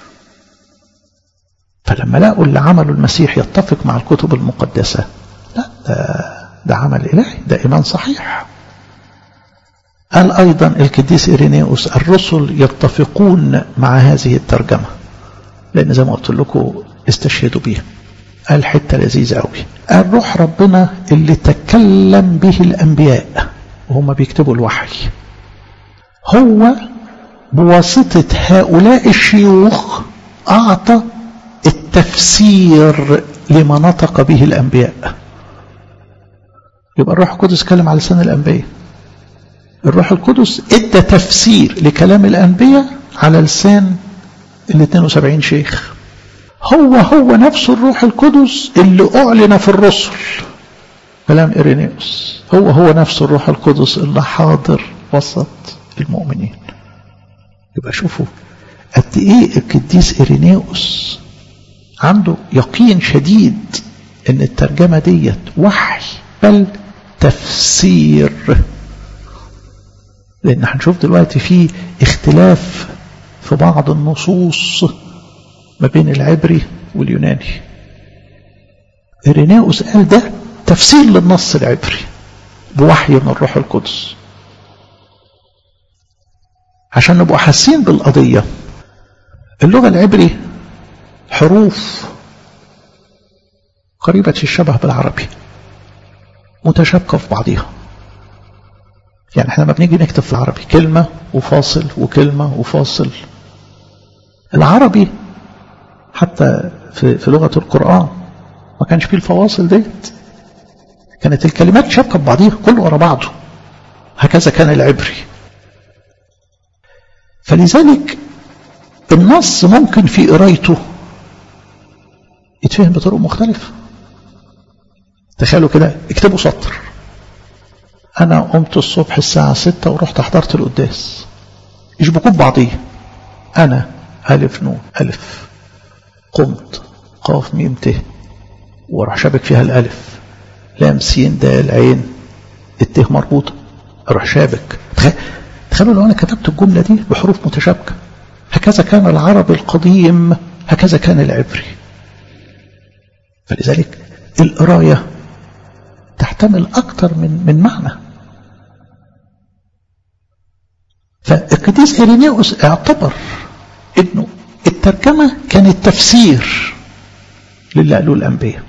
فلما لقوا اللي عمله المسيح يتفق مع الكتب المقدسة، لا ده, ده عمل إلهي، ده إيمان صحيح. قال أيضا القديس إيرينيوس: الرسل يتفقون مع هذه الترجمة، لأن زي ما قلت لكم استشهدوا بيها. قال حتة لذيذة قوي، قال روح ربنا اللي تكلم به الأنبياء وهم بيكتبوا الوحي هو بواسطة هؤلاء الشيوخ أعطى التفسير لما نطق به الأنبياء. يبقى الروح القدس كلم على لسان الأنبياء، الروح القدس ادى تفسير لكلام الأنبياء على لسان ال اثنين وسبعين شيخ. هو هو نفس الروح القدس اللي أعلن في الرسل، كلام إيرينيوس، هو هو نفس الروح القدس اللي حاضر وسط المؤمنين. يبقى شوفوا قد ايه القديس إيرينيوس عنده يقين شديد ان الترجمة ديت وحي بل تفسير. لان هنشوف دلوقتي في اختلاف في بعض النصوص ما بين العبري واليوناني. إيرينيوس قال ده تفسير للنص العبري بوحي من الروح القدس. عشان نبقوا حاسين بالقضية، اللغة العبري حروف قريبة الشبه بالعربي، متشابكة في بعضها. يعني احنا ما بنيجي نكتب في العربي كلمة وفاصل وكلمة وفاصل، العربي حتى في, في لغة القرآن ما كانش فيه الفواصل ديت، كانت الكلمات شابكة ببعضيها كله ورا بعضه. هكذا كان العبري. فلذلك النص ممكن في قرايته يتفهم بطرق مختلفة. تخيلوا كده، اكتبوا سطر: أنا قمت الصبح الساعة ستة ورحت حضرت القداس. يشبكوا ببعضيه. أنا ألف نون ألف، قمت قاف ميم ت، وراح شابك فيها الألف، لام سين دال عين، الت مربوطة، أروح شابك. تخيلوا لو أنا كتبت الجملة دي بحروف متشابكة. هكذا كان العربي القديم، هكذا كان العبري. فلذلك القراية تحتمل أكثر من من معنى. فالقديس إيرينيوس اعتبر إنه الترجمة كانت تفسير للي قالوه الأنبياء.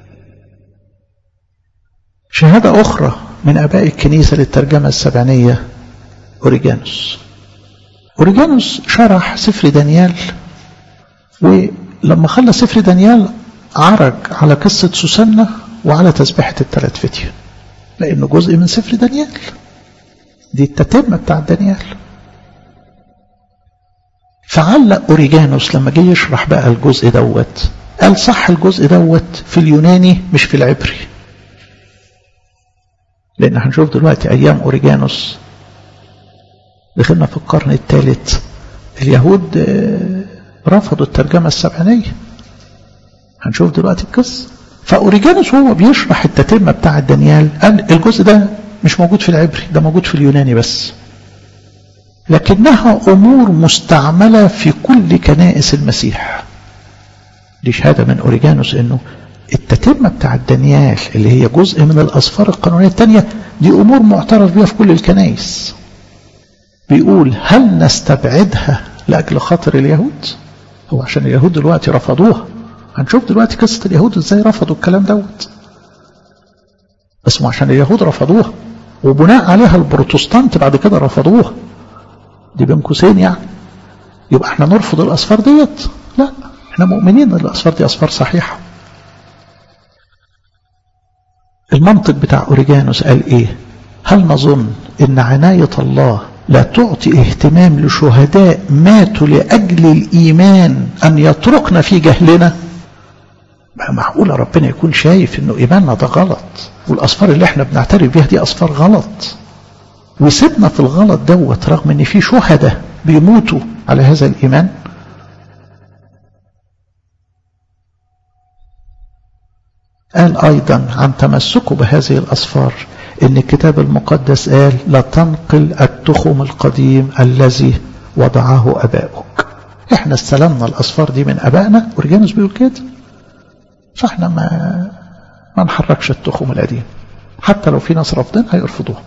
شهادة أخرى من آباء الكنيسة للترجمة السبعينية أوريجانوس. أوريجانوس شرح سفر دانيال، ولما خلص سفر دانيال عرج على قصة سوسنة وعلى تسبيحة الثلاث فتية، لأنه جزء من سفر دانيال، دي التتمة بتاع دانيال. فعلق أوريجانوس لما جه يشرح بقى الجزء دوت، قال صح الجزء دوت في اليوناني مش في العبري. لأن هنشوف دلوقتي أيام أوريجانوس دخلنا في القرن الثالث، اليهود رفضوا الترجمة السبعينية. هنشوف دلوقتي القصة. فأوريجانوس هو بيشرح التتمة بتاع دانيال قال الجزء ده مش موجود في العبري، ده موجود في اليوناني بس، لكنها أمور مستعملة في كل كنائس المسيح. دي شهادة من أوريجانوس إنه التتمة بتاع دانيال اللي هي جزء من الأسفار القانونية الثانية دي أمور معترف بها في كل الكنائس. بيقول هل نستبعدها لأجل خاطر اليهود؟ هو عشان اليهود دلوقتي رفضوها. هنشوف دلوقتي قصة اليهود ازاي رفضوا الكلام دوت، بس مو عشان اليهود رفضوها وبناء عليها البروتستانت بعد كده رفضوها، دي بين قوسين يعني. يبقى احنا نرفض الأسفار ديت؟ لا، احنا مؤمنين ان الأسفار دي أسفار صحيحة. المنطق بتاع أوريجانوس قال ايه؟ هل نظن ان عناية الله لا تعطي اهتمام لشهداء ماتوا لأجل الإيمان أن يتركنا في جهلنا؟ معقولة ربنا يكون شايف انه إيماننا ده غلط والأسفار اللي احنا بنعترف بيها دي أسفار غلط وسيبنا في الغلط دوت رغم ان في شهداء بيموتوا على هذا الإيمان؟ قال أيضا عن تمسكه بهذه الأسفار إن الكتاب المقدس قال لا تنقل التخم القديم الذي وضعه أباؤك. إحنا استلمنا الأسفار دي من أبائنا، أوريجانوس بيقول كده، فإحنا ما ما نحركش التخم القديم حتى لو في ناس رافضين هيرفضوها.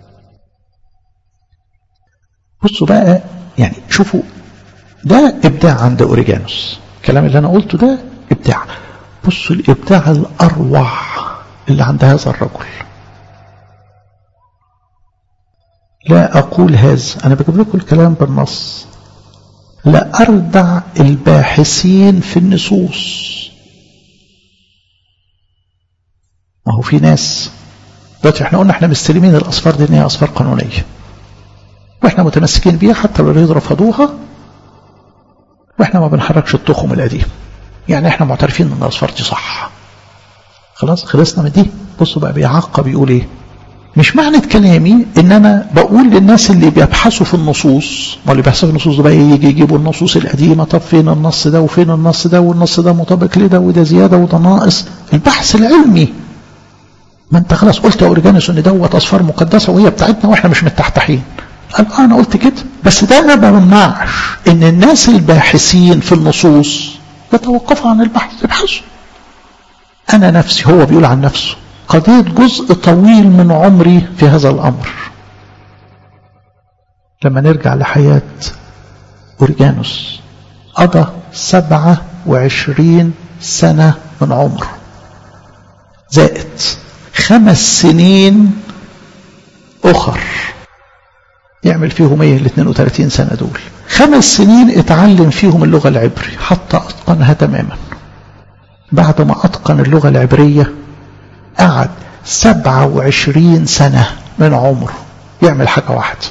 بصوا بقى، يعني شوفوا ده إبداع عند أوريجانوس. الكلام اللي أنا قلته ده إبداع. بصوا الإبداع الأروع اللي عند هذا الرجل. لا أقول هذا، أنا بجيب لكم الكلام بالنص، لا أردع الباحثين في النصوص. ما هو في ناس دلوقتي احنا قلنا احنا مستلمين الأسفار دي ان هي أسفار قانونية واحنا متمسكين بيها حتى لو اليهود رفضوها، واحنا ما بنحركش التخم القديم، يعني احنا معترفين ان الأسفار دي صح. خلاص خلصنا من دي. بصوا بقى بيعقب يقول ايه؟ مش معنى كلامي ان انا بقول للناس اللي بيبحثوا في النصوص، ما اللي بيبحثوا في النصوص ده بقى يجي يجيبوا النصوص القديمه، طب فين النص ده وفين النص ده والنص ده مطابق لده وده زياده وده ناقص. البحث العلمي. ما انت خلاص قلت يا أوريجانوس ان دوت اصفار مقدسه وهي بتاعتنا واحنا مش متحتحين. قال اه انا قلت كده، بس ده ما بمنعش ان الناس الباحثين في النصوص يتوقفوا عن البحث، يبحثوا. انا نفسي، هو بيقول عن نفسه، قضيت جزء طويل من عمري في هذا الأمر. لما نرجع لحياة أوريجانوس قضى سبعة وعشرين سنة من عمره زائد خمس سنين أخر يعمل فيهم ايه الاثنين وثلاثين سنة دول. خمس سنين اتعلم فيهم اللغة العبرية حتى أتقنها تماما. بعد ما أتقن اللغة العبرية قعد سبعة وعشرين سنة من عمره يعمل حاجة واحدة،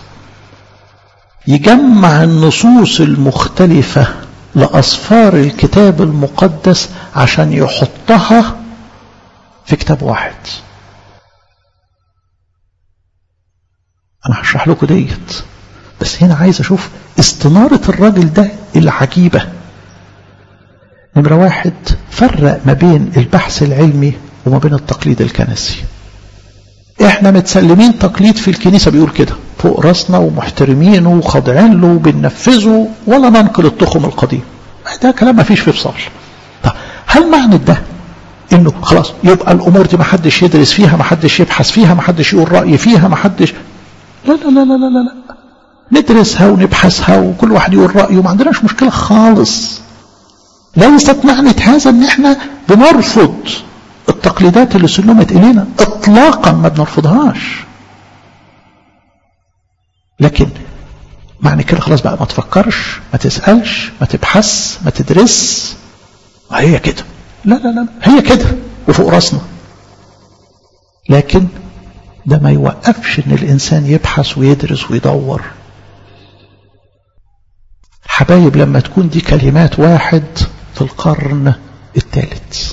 يجمع النصوص المختلفة لأصفار الكتاب المقدس عشان يحطها في كتاب واحد. أنا هشرح لكم ديت، بس هنا عايز أشوف استنارة الراجل ده العجيبة. نمرة واحد، فرق ما بين البحث العلمي وما بين التقليد الكنسي. احنا متسلمين تقليد في الكنيسة بيقول كده فوق راسنا ومحترمينه وخاضعين له وبننفذه ولا ننقل التخم القديم. ده كلام ما فيش فيه فصال. طب هل معنى ده انه خلاص يبقى الامور دي ما حدش يدرس فيها، ما حدش يبحث فيها، ما حدش يقول رأي فيها، ما حدش؟ لا لا لا لا لا لا ندرسها ونبحثها وكل واحد يقول رأيه وما عندناش مشكلة خالص. ليست معنى هذا ان احنا بنرفض التقليدات اللي سلمت الينا، اطلاقا ما بنرفضهاش، لكن معنى كده خلاص بقى ما تفكرش، ما تسألش، ما تبحث، ما تدرس، وهي كده. لا لا لا هي كده وفوق راسنا. لكن ده ما يوقفش ان الانسان يبحث ويدرس ويدور. حبايب لما تكون دي كلمات واحد في القرن الثالث،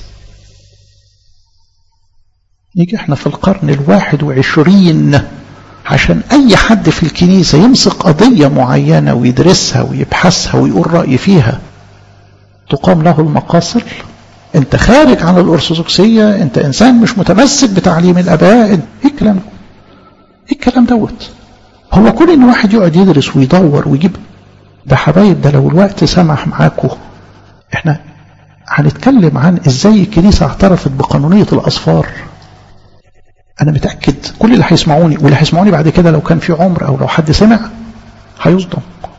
نيجي احنا في القرن الواحد وعشرين عشان اي حد في الكنيسة يمسك قضية معينة ويدرسها ويبحثها ويقول رأي فيها تقام له المقاصر. انت خارج عن الارثوذكسية، انت انسان مش متمسك بتعليم الاباء. ايه الكلام ده؟ ايه الكلام دوت؟ هو كل ان واحد يقعد يدرس ويدور ويجيب ده حبايب. ده لو الوقت سمح معاكم احنا هنتكلم عن ازاي الكنيسة اعترفت بقانونية الاصفار. انا متأكد كل اللي هيسمعوني واللي هيسمعوني بعد كده لو كان في عمر او لو حد سمع هيصدم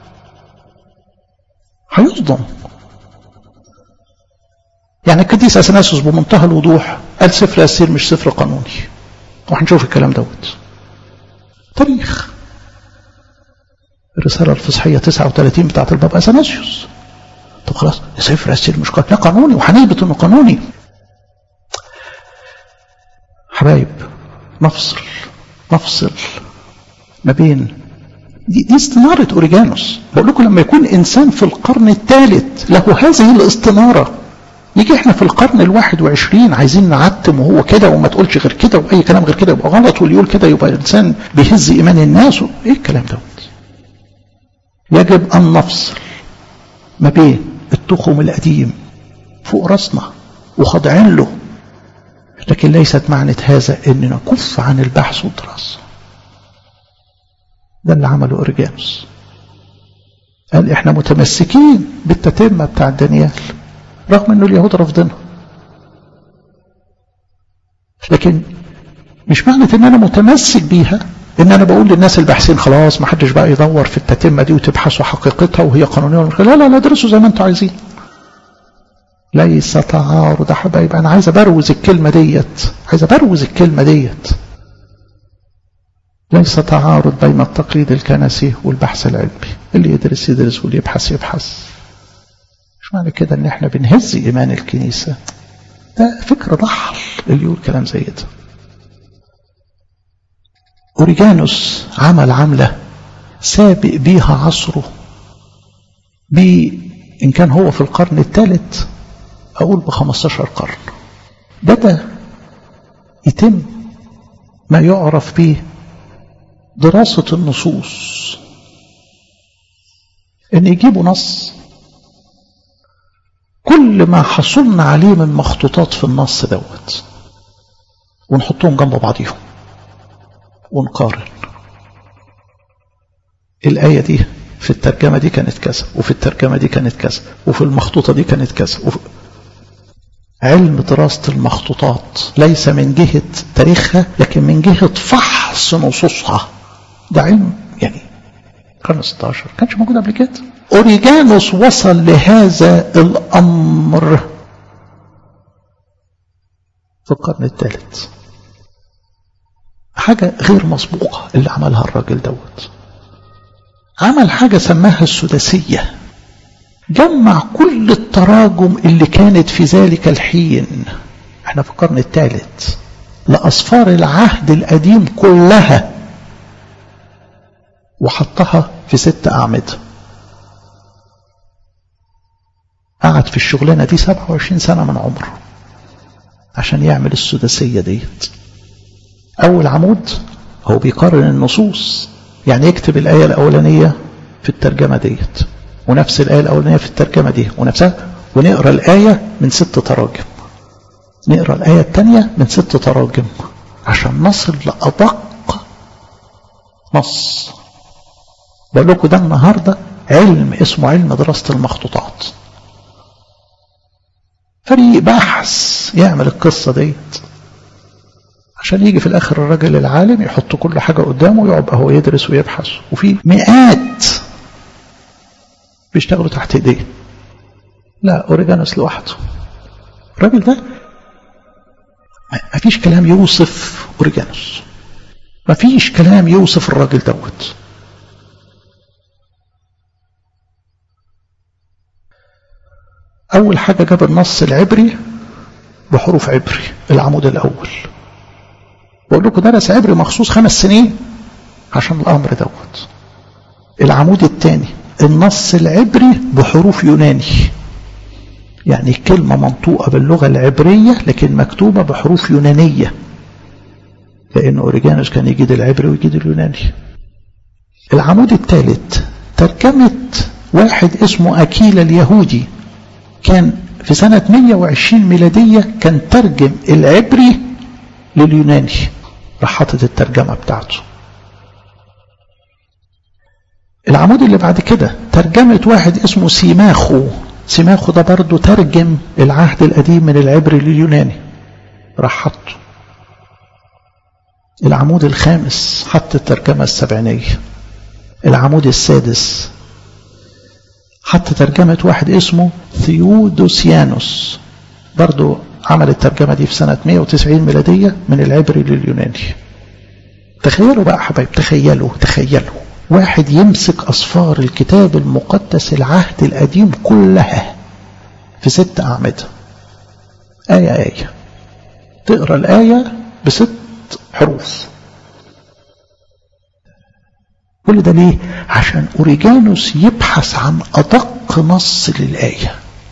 هيصدم. يعني القديس اثناسيوس بمنتهى الوضوح قال سفر السير مش سفر قانوني، وهنشوف الكلام دوت تاريخ. الرسالة الفصحية تسعة وثلاثين بتاعت البابا اثناسيوس. طب خلاص سفر السير مش قانوني وهنثبت انه قانوني. حبايب نفصل نفصل ما بين دي, دي استنارة أوريجانوس. بقول لكم لما يكون إنسان في القرن الثالث له هذه الاستنارة، يجي احنا في القرن الواحد وعشرين عايزين نعتم وهو كده وما تقولش غير كده وأي كلام غير كده يبقى غلط، واللي يقول كده يبقى إنسان بيهز إيمان الناس. إيه الكلام دوت؟ يجب أن نفصل ما بين التخم القديم فوق راسنا وخاضعين له، لكن ليست معنى هذا أننا نكف عن البحث والدراسة. ده اللي عمله أوريجانوس. قال احنا متمسكين بالتتمة بتاع دانيال رغم انه اليهود رفضنها، لكن مش معنى ان انا متمسك بيها ان انا بقول للناس الباحثين خلاص ما حدش بقى يدور في التتمة دي وتبحثوا حقيقتها وهي قانونية ولا لا لا لا درسوا زي ما انتوا عايزين. ليس تعارض. حبايب انا عايز ابروز الكلمة ديت، عايز ابروز الكلمة ديت. ليس تعارض بين التقليد الكنسي والبحث العلمي. اللي يدرس يدرس واللي يبحث يبحث. مش معنى كده ان احنا بنهز ايمان الكنيسة. ده فكرة ضحل اللي يقول كلام زي ده. أوريجانوس عمل عملة سابق بيها عصره، بي إن كان هو في القرن الثالث أقول بخمستاشر قرن بدأ يتم ما يعرف به دراسة النصوص. إن يجيبوا نص كل ما حصلنا عليه من مخطوطات في النص دوت ونحطهم جنب بعضيهم ونقارن. الآية دي في الترجمة دي كانت كذا، وفي الترجمة دي كانت كذا، وفي المخطوطة دي كانت كذا. وفي علم دراسة المخطوطات ليس من جهة تاريخها لكن من جهة فحص نصوصها. ده علم يعني القرن الستاشر كانش موجود قبل كده. أوريجانوس وصل لهذا الأمر في القرن الثالث. حاجة غير مسبوقة اللي عملها الراجل دوت. عمل حاجة سماها السداسية، جمع كل التراجم اللي كانت في ذلك الحين، احنا في القرن الثالث، لأسفار العهد القديم كلها، وحطها في ست أعمدة. قعد في الشغلانة دي سبعة وعشرين سنة من عمره عشان يعمل السداسية ديت. أول عمود هو بيقارن النصوص، يعني يكتب الآية الأولانية في الترجمة ديت، ونفس الآية الأولانية في الترجمة دي ونفسها، ونقرأ الآية من ست تراجم، نقرأ الآية الثانية من ست تراجم، عشان نصل لأدق نص. بقول لكم ده النهاردة علم اسمه علم دراسة المخطوطات. فريق بحث يعمل القصة ديت عشان يجي في الآخر الراجل العالم يحط كل حاجة قدامه ويقعد هو يدرس ويبحث، وفي مئات بيشتغلوا تحت ايديه. لا، أوريجانوس لوحده. الراجل ده ما فيش كلام يوصف أوريجانوس، ما فيش كلام يوصف الراجل دوت. أول حاجة جاب النص العبري بحروف عبري، العمود الأول. بقول لكم درس عبري مخصوص خمس سنين عشان الأمر دوت. العمود الثاني النص العبري بحروف يوناني، يعني كلمة منطوقة باللغة العبرية لكن مكتوبة بحروف يونانية، لأن أوريجانوس كان يجيد العبري ويجيد اليوناني. العمود الثالث ترجمة واحد اسمه أكيلا اليهودي، كان في سنة مئة وعشرين ميلادية، كان ترجم العبري لليوناني، راح حاطط الترجمة بتاعته. العمود اللي بعد كده ترجمة واحد اسمه سيماخو، سيماخو ده برضو ترجم العهد القديم من العبري لليوناني، راح حطه. العمود الخامس حط الترجمة السبعينية. العمود السادس حط ترجمة واحد اسمه ثيودوسيانوس، برضو عمل الترجمة دي في سنة مئة وتسعين ميلادية من العبري لليوناني. تخيلوا بقى حبايب، تخيلوا تخيلوا واحد يمسك أصفار الكتاب المقدس العهد القديم كلها في ست أعمدة، آية آية، تقرأ الآية بست حروف. كل ده ليه؟ عشان أوريجانوس يبحث عن أدق نص للآية.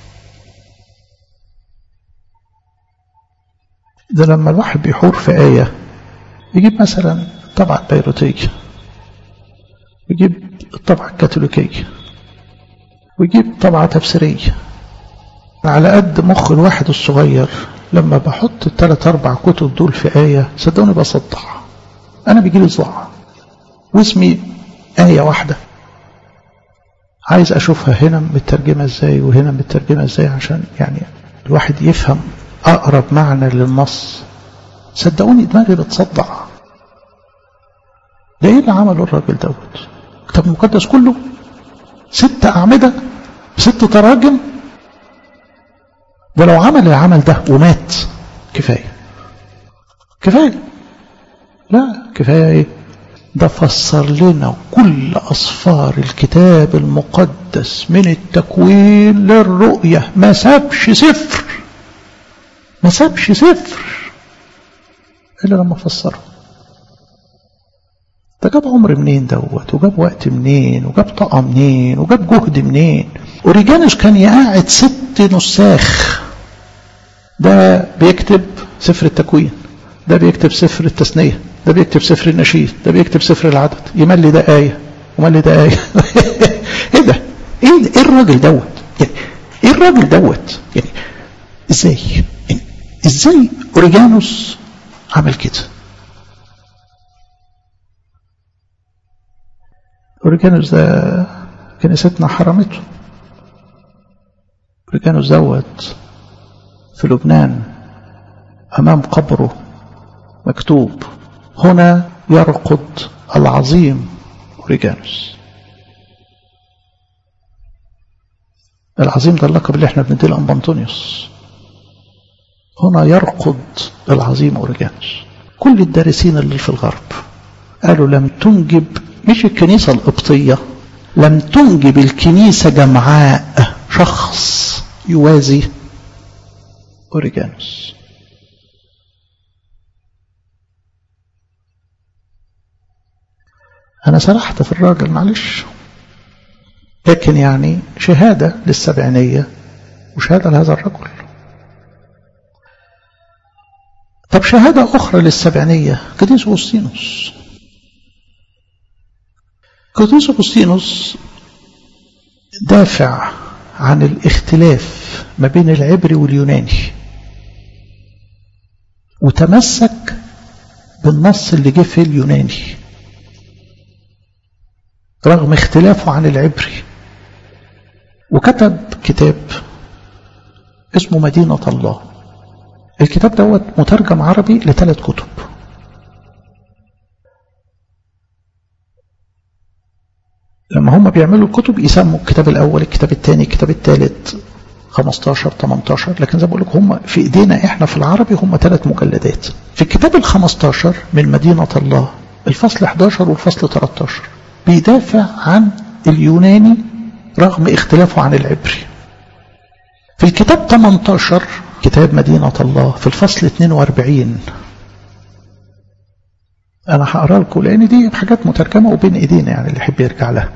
ده لما الواحد بيحور في آية يجيب مثلا طبعة بيروتية، ويجيب الطبعة الكاثوليكية، ويجيب طبعة تفسيرية. على قد مخ الواحد الصغير لما بحط الثلاث أربع كتب دول في آية صدقوني بصدع، أنا بيجيلي صداع، واسمي آية واحدة عايز أشوفها هنا مترجمة إزاي وهنا مترجمة إزاي، عشان يعني الواحد يفهم أقرب معنى للنص. صدقوني دماغي بتصدع. ده إيه اللي عمله الراجل دوت؟ الكتاب المقدس كله ست أعمدة ست تراجم، ولو عمل العمل ده ومات كفاية كفاية. لا، كفاية إيه؟ ده فسر لنا كل أصفار الكتاب المقدس من التكوين للرؤية، ما سابش سفر، ما سابش سفر إلا لما فسره. ده جاب عمر منين دوت، وجاب وقت منين، وجاب طاقة منين، وجاب جهد منين. أوريجانوس كان يقعد ست نساخ، ده بيكتب سفر التكوين، ده بيكتب سفر التثنية، ده بيكتب سفر النشيد، ده بيكتب سفر العدد، يملي ده آية وملي ده آية. ايه ده؟ ايه ايه الراجل دوت؟ يعني ايه الراجل دوت؟ يعني ازاي؟ يعني ازاي أوريجانوس عمل كده؟ أوريجانوس ده كنيستنا حرمته. أوريجانوس دوت في لبنان أمام قبره مكتوب هنا يرقد العظيم أوريجانوس. العظيم ده اللقب اللي احنا بنديه لأنبنطونيوس. هنا يرقد العظيم أوريجانوس. كل الدارسين اللي في الغرب قالوا لم تنجب، مش الكنيسة القبطية لم تنجب الكنيسة جمعاء شخص يوازي أوريجانوس. أنا سرحت في الراجل معلش، لكن يعني شهادة للسبعينية وشهادة لهذا الرجل. طب شهادة أخرى للسبعينية قديس أغسطينوس. قديس أغسطينوس دافع عن الاختلاف ما بين العبري واليوناني، وتمسك بالنص اللي جه في اليوناني رغم اختلافه عن العبري، وكتب كتاب اسمه مدينة الله. الكتاب دوت مترجم عربي لثلاث كتب. لما هم بيعملوا الكتب يسموا الكتاب الأول، الكتاب الثاني، الكتاب الثالث خمستاشر تمنتاشر، لكن زي ما بقول لك هم في ايدينا احنا في العربي هم ثلاث مجلدات. في الكتاب الخمستاشر من مدينة الله الفصل حداشر والفصل تلتاشر بيدافع عن اليوناني رغم اختلافه عن العبري. في الكتاب تمنتاشر كتاب مدينة الله في الفصل اتنين واربعين، أنا هقرأ لكم لأن دي حاجات مترجمة وبين إيدينا يعني اللي يحب يرجع لها.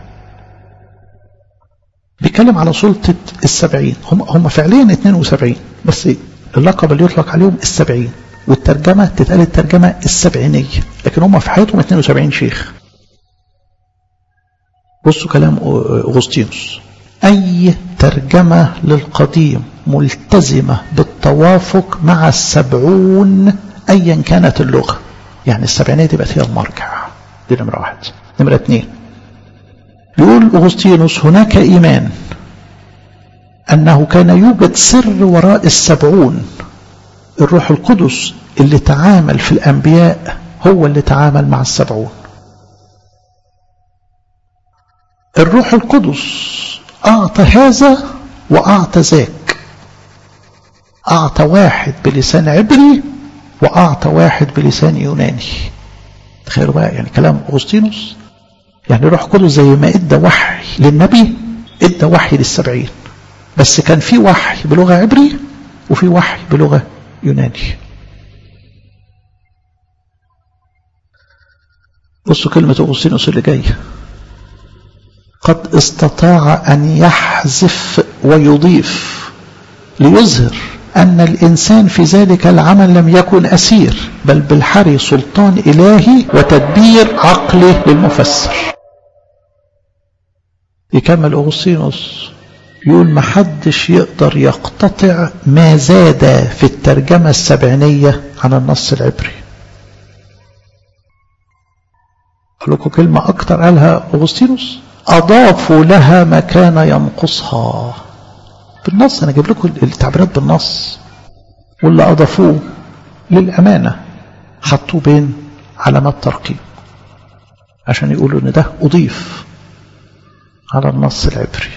بيتكلم على سلطة السبعين، هم هم فعليا اتنين وسبعين بس اللقب اللي يطلق عليهم السبعين، والترجمة تتقال الترجمة السبعينية، لكن هم في حياتهم اتنين وسبعين شيخ. بصوا كلام أغسطينوس: أي ترجمة للقديم ملتزمة بالتوافق مع السبعون أيا كانت اللغة. يعني السبعينية دي بقت هي المرجع. دي نمرة واحد. نمرة اثنين، يقول أغسطينوس: هناك إيمان أنه كان يوجد سر وراء السبعون. الروح القدس اللي تعامل في الأنبياء هو اللي تعامل مع السبعون. الروح القدس أعطى هذا وأعطى ذاك، أعطى واحد بلسان عبري وأعطى واحد بلسان يوناني. تخيلوا بقى يعني كلام أغسطينوس، يعني الروح القدس زي ما ادى وحي للنبي ادى وحي للسبعين، بس كان في وحي بلغة عبري وفي وحي بلغة يوناني. بصوا كلمة أغسطينوس اللي جاية: قد استطاع أن يحذف ويضيف ليظهر أن الإنسان في ذلك العمل لم يكن أسير، بل بالحري سلطان إلهي وتدبير عقله للمفسر. يكمل أغسطينوس يقول: محدش يقدر يقتطع ما زاد في الترجمة السبعينية عن النص العبري. أقول لكم كلمة أكتر قالها أغسطينوس: أضافوا لها ما كان ينقصها. بالنص، أنا أجيب لكم التعبيرات بالنص، واللي أضافوه للأمانة حطوه بين علامات ترقيم عشان يقولوا إن ده أضيف على النص العبري.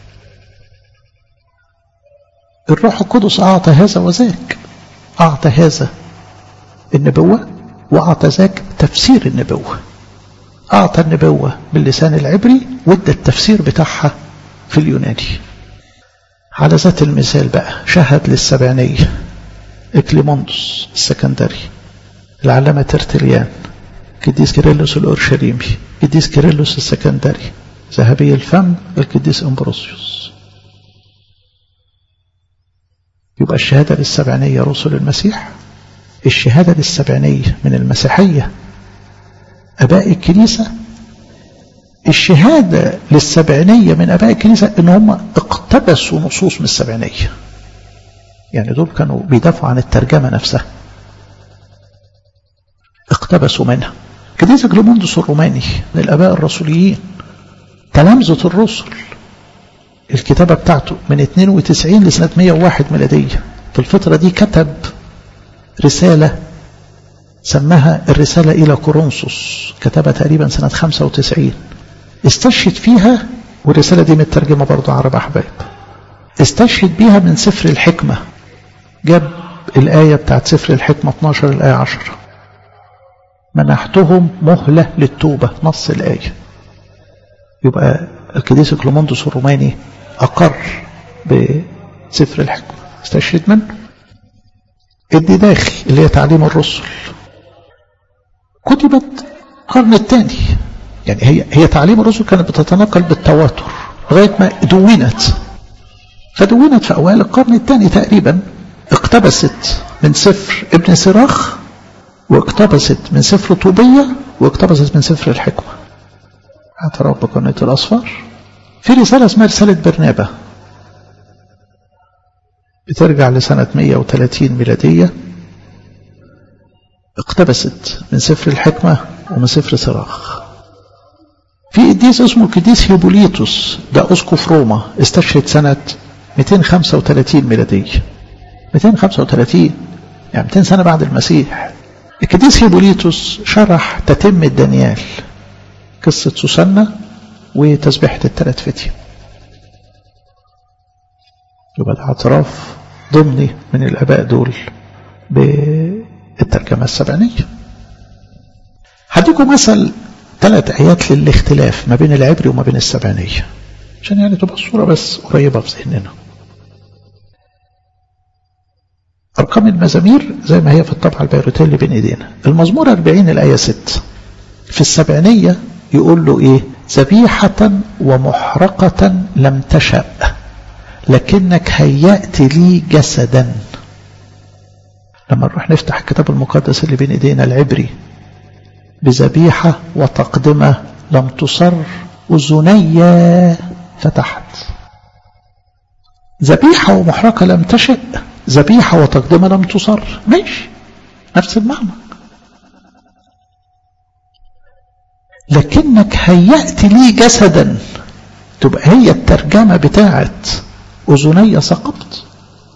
الروح القدس أعطى هذا وذاك، أعطى هذا النبوة وأعطى ذاك تفسير النبوة. أعطى النبوة باللسان العبري وادى التفسير بتاعها في اليوناني. على ذات المثال بقى شهد للسبعينية إكليموندوس السكندري، العلامة ترتليان، القديس كيرلس الأورشليمي، القديس كيرلس السكندري، ذهبي الفم القديس أمبروسيوس. يبقى الشهادة للسبعينية رسل المسيح، الشهادة للسبعينية من المسيحية أباء الكنيسة، الشهادة للسبعينية من أباء الكنيسة إن هم اقتبسوا نصوص من السبعينية، يعني دول كانوا بيدافعوا عن الترجمة نفسها، اقتبسوا منها. قديس إكليموندوس الروماني من الآباء الرسوليين، تلامذة الرسل، الكتابة بتاعته من اثنين وتسعين لسنة مئة وواحد ميلادية. في الفترة دي كتب رسالة سماها الرسالة إلى كورنثوس، كتبها تقريبا سنة خمسة وتسعين. استشهد فيها، والرسالة دي مترجمة برضو عرب أحباب، استشهد بيها من سفر الحكمة. جاب الآية بتاعت سفر الحكمة اثناشر الآية عشرة: منحتهم مهلة للتوبة، نص الآية. يبقى القديس كليمندس الروماني أقر بسفر الحكمة، استشهد منه. الديداخي اللي هي تعليم الرسل كتبت القرن الثاني، يعني هي هي تعليم الرسل كانت بتتنقل بالتواتر لغايه ما دونت، فدونت في اوائل القرن الثاني تقريبا. اقتبست من سفر ابن سراخ، واقتبست من سفر طوبية، واقتبست من سفر الحكمة. اعتراف بقناة الأصفار. في رسالة اسمها رسالة برنابة بترجع لسنة مئة وثلاثين ميلادية، اقتبست من سفر الحكمة ومن سفر سراخ. في قديس اسمه القديس هيبوليتوس، ده أسقف روما، استشهد سنة مئتين وخمسة وثلاثين ميلادية. مئتين وخمسة وثلاثين يعني مئتين سنة بعد المسيح. القديس هيبوليتوس شرح تتمة دانيال، قصة سوسنة وتسبيحة الثلاث فتية. يبقى ده اعتراف ضمني من الآباء دول بالترجمة السبعينية. هديكم مثل ثلاث آيات للاختلاف ما بين العبري وما بين السبعينية عشان يعني تبقى الصورة بس قريبة في ذهننا. أرقام المزامير زي ما هي في الطبعة البيروتية اللي بين إيدينا. المزمور أربعين الآية ستة في السبعينية يقول له إيه؟ ذبيحة ومحرقة لم تشأ لكنك هيأت لي جسدا. لما نروح نفتح الكتاب المقدس اللي بين إيدينا العبري، بذبيحة وتقدمة لم تصر أذني فتحت. ذبيحة ومحرقة لم تشأ، ذبيحة وتقدمة لم تصر، ماشي نفس المعنى. لكنك هيأت لي جسدا، تبقى هي الترجمة بتاعت أذني سقطت.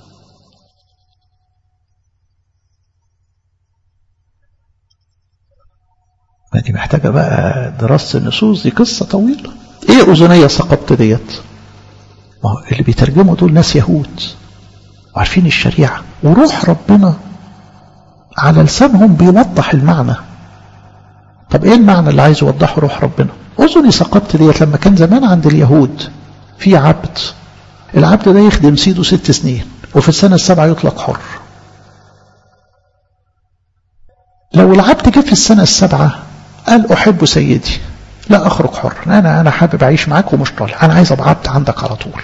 ما دي محتاجة بقى دراسة النصوص، دي قصة طويلة. ايه أذني سقطت ديت؟ ما هو اللي بيترجموا دول ناس يهود وعارفين الشريعة، وروح ربنا على لسانهم بيوضح المعنى. طب ايه المعنى اللي عايز يوضحه روح ربنا؟ أذني سقطت ديت لما كان زمان عند اليهود في عبد، العبد ده يخدم سيده ست سنين وفي السنة السابعة يطلق حر. لو العبد جه في السنة السابعة قال أحب سيدي، لا أخرج حر، أنا أنا حابب أعيش معاك ومش طالع، أنا عايز أبقى عبد عندك على طول.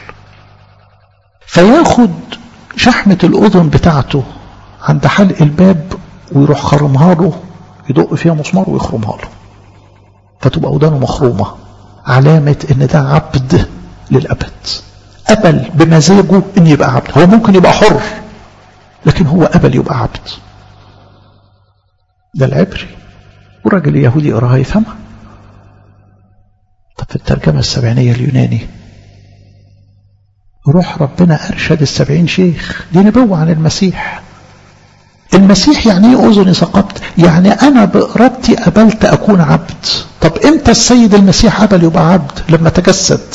فياخد شحمة الأذن بتاعته عند حلق الباب ويروح خرمها له، يدق فيها مسمار ويخرمها له، فتبقى ودانه مخرومة، علامة إن ده عبد للأبد. قبل بمزاجه إن يبقى عبد. هو ممكن يبقى حر لكن هو قبل يبقى عبد. ده العبري، والراجل اليهودي يقراها يفهمها. طب في الترجمة السبعينية اليوناني، روح ربنا أرشد السبعين شيخ، دي نبوة عن المسيح. المسيح يعني ايه أذني سقطت؟ يعني أنا بإرادتي قبلت أكون عبد. طب إمتى السيد المسيح قبل يبقى عبد؟ لما تجسد.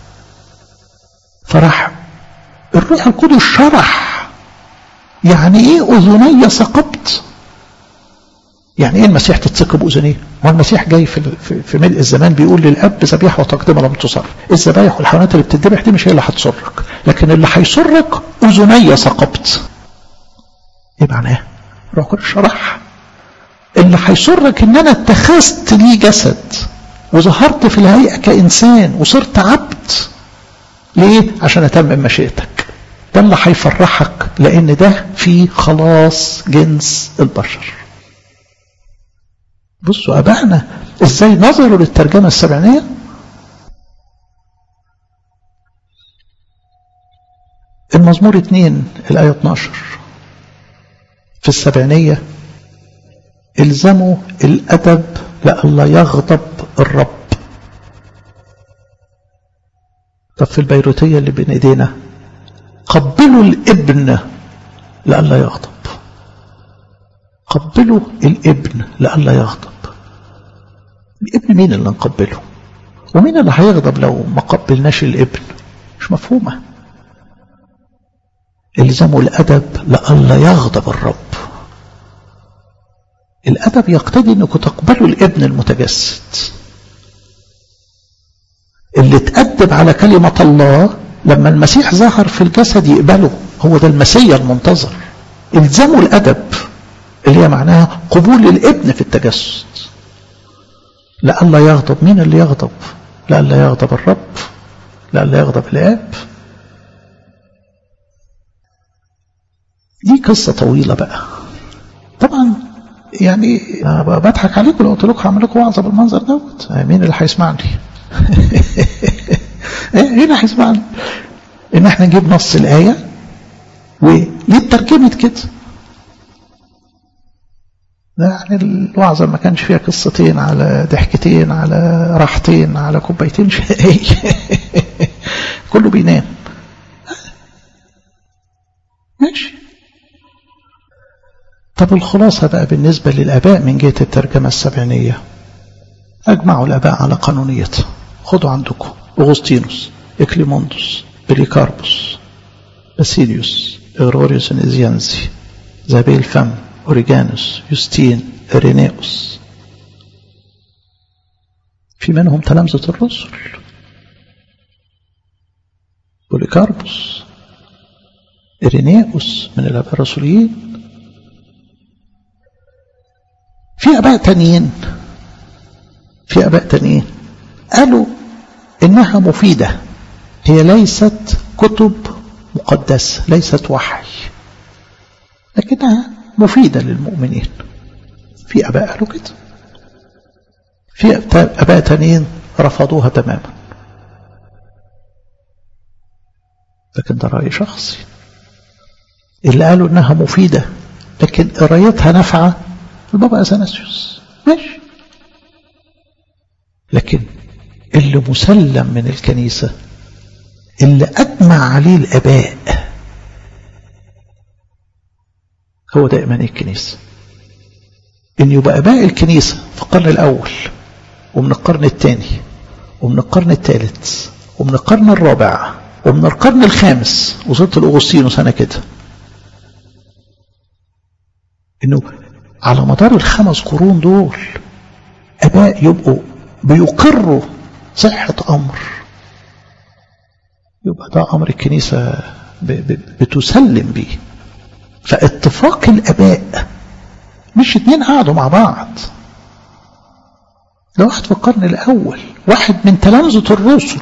فرح الروح القدس شرح يعني ايه أذني سقطت. يعني ايه المسيح تتثقب أذنيه؟ ما المسيح جاي في في ملء الزمان بيقول للأب ذبيحة وتقدمة لم تصر. الذبايح والحيوانات اللي بتذبح دي مش هي اللي هتسرك، لكن اللي هيسرك أذني سقطت. ايه معناه؟ روح كل شرح اللي هيسرك ان انا اتخذت لي جسد وظهرت في الهيئة كإنسان وصرت عبد. ليه؟ عشان اتمم مشيئتك. ده اللي هيفرحك، لان ده في خلاص جنس البشر. بصوا أبانا ازاي نظروا للترجمة السبعينية. المزمور اتنين الآية اتناشر في السبعينية، الزموا الأدب لألا يغضب الرب. طب في البيروتية اللي بين ايدينا، قبلوا الابن لألا يغضب. قبلوا الابن لألا يغضب. الابن مين اللي نقبله؟ ومين اللي هيغضب لو ما قبلناش الابن؟ مش مفهومة. الزموا الأدب لألا يغضب الرب. الأدب يقتضي أنكم تقبلوا الابن المتجسد. اللي تأدب على كلمة الله لما المسيح ظهر في الجسد يقبله، هو ده المسيح المنتظر. الزموا الأدب اللي هي معناها قبول الابن في التجسد، لألا يغضب. مين اللي يغضب؟ لألا يغضب الرب، لألا يغضب الآب. دي قصة طويلة بقى طبعا، يعني بضحك عليكم لو قلت لكم هعمل لكم وعظة بالمنظر دوت. مين اللي هيسمعني؟ مين اللي هيسمعني؟ ان احنا نجيب نص الآية وليه ترجمت كده. يعني الوعظة ما كانش فيها قصتين على ضحكتين على راحتين على كوبايتين شاي كله بينام ماشي. طب الخلاصة بقى بالنسبة للآباء من جهة الترجمة السبعينية، أجمعوا الآباء على قانونيتها. خدوا عندكم أغسطينوس، إكليموندوس، بليكاربوس، باسيليوس، إغروريوس النزيانزي، ذهبي الفم، أوريجانوس، يوستين، إرينيوس. في منهم تلامذة الرسل، بوليكاربوس، إرينيوس من الآباء الرسوليين. في آباء تانيين في آباء تانيين قالوا إنها مفيدة، هي ليست كتب مقدسة، ليست وحي، لكنها مفيدة للمؤمنين. في آباء قالوا كده. في آباء تانيين رفضوها تماما، لكن ده رأي شخصي. اللي قالوا إنها مفيدة لكن قرايتها نافعة البابا أثناسيوس ماشي، لكن اللي مسلم من الكنيسة اللي أجمع عليه الآباء هو ده إيمان الكنيسة. إن يبقى آباء الكنيسة في القرن الأول ومن القرن الثاني ومن القرن الثالث ومن القرن الرابع ومن القرن الخامس، وصلت الأغسطينوس أنا كده، إنه على مدار الخمس قرون دول آباء يبقوا بيقروا صحة أمر، يبقى ده أمر الكنيسة بتسلم بيه. فاتفاق الآباء مش اتنين قعدوا مع بعض، ده واحد في القرن الأول، واحد من تلامذة الرسل،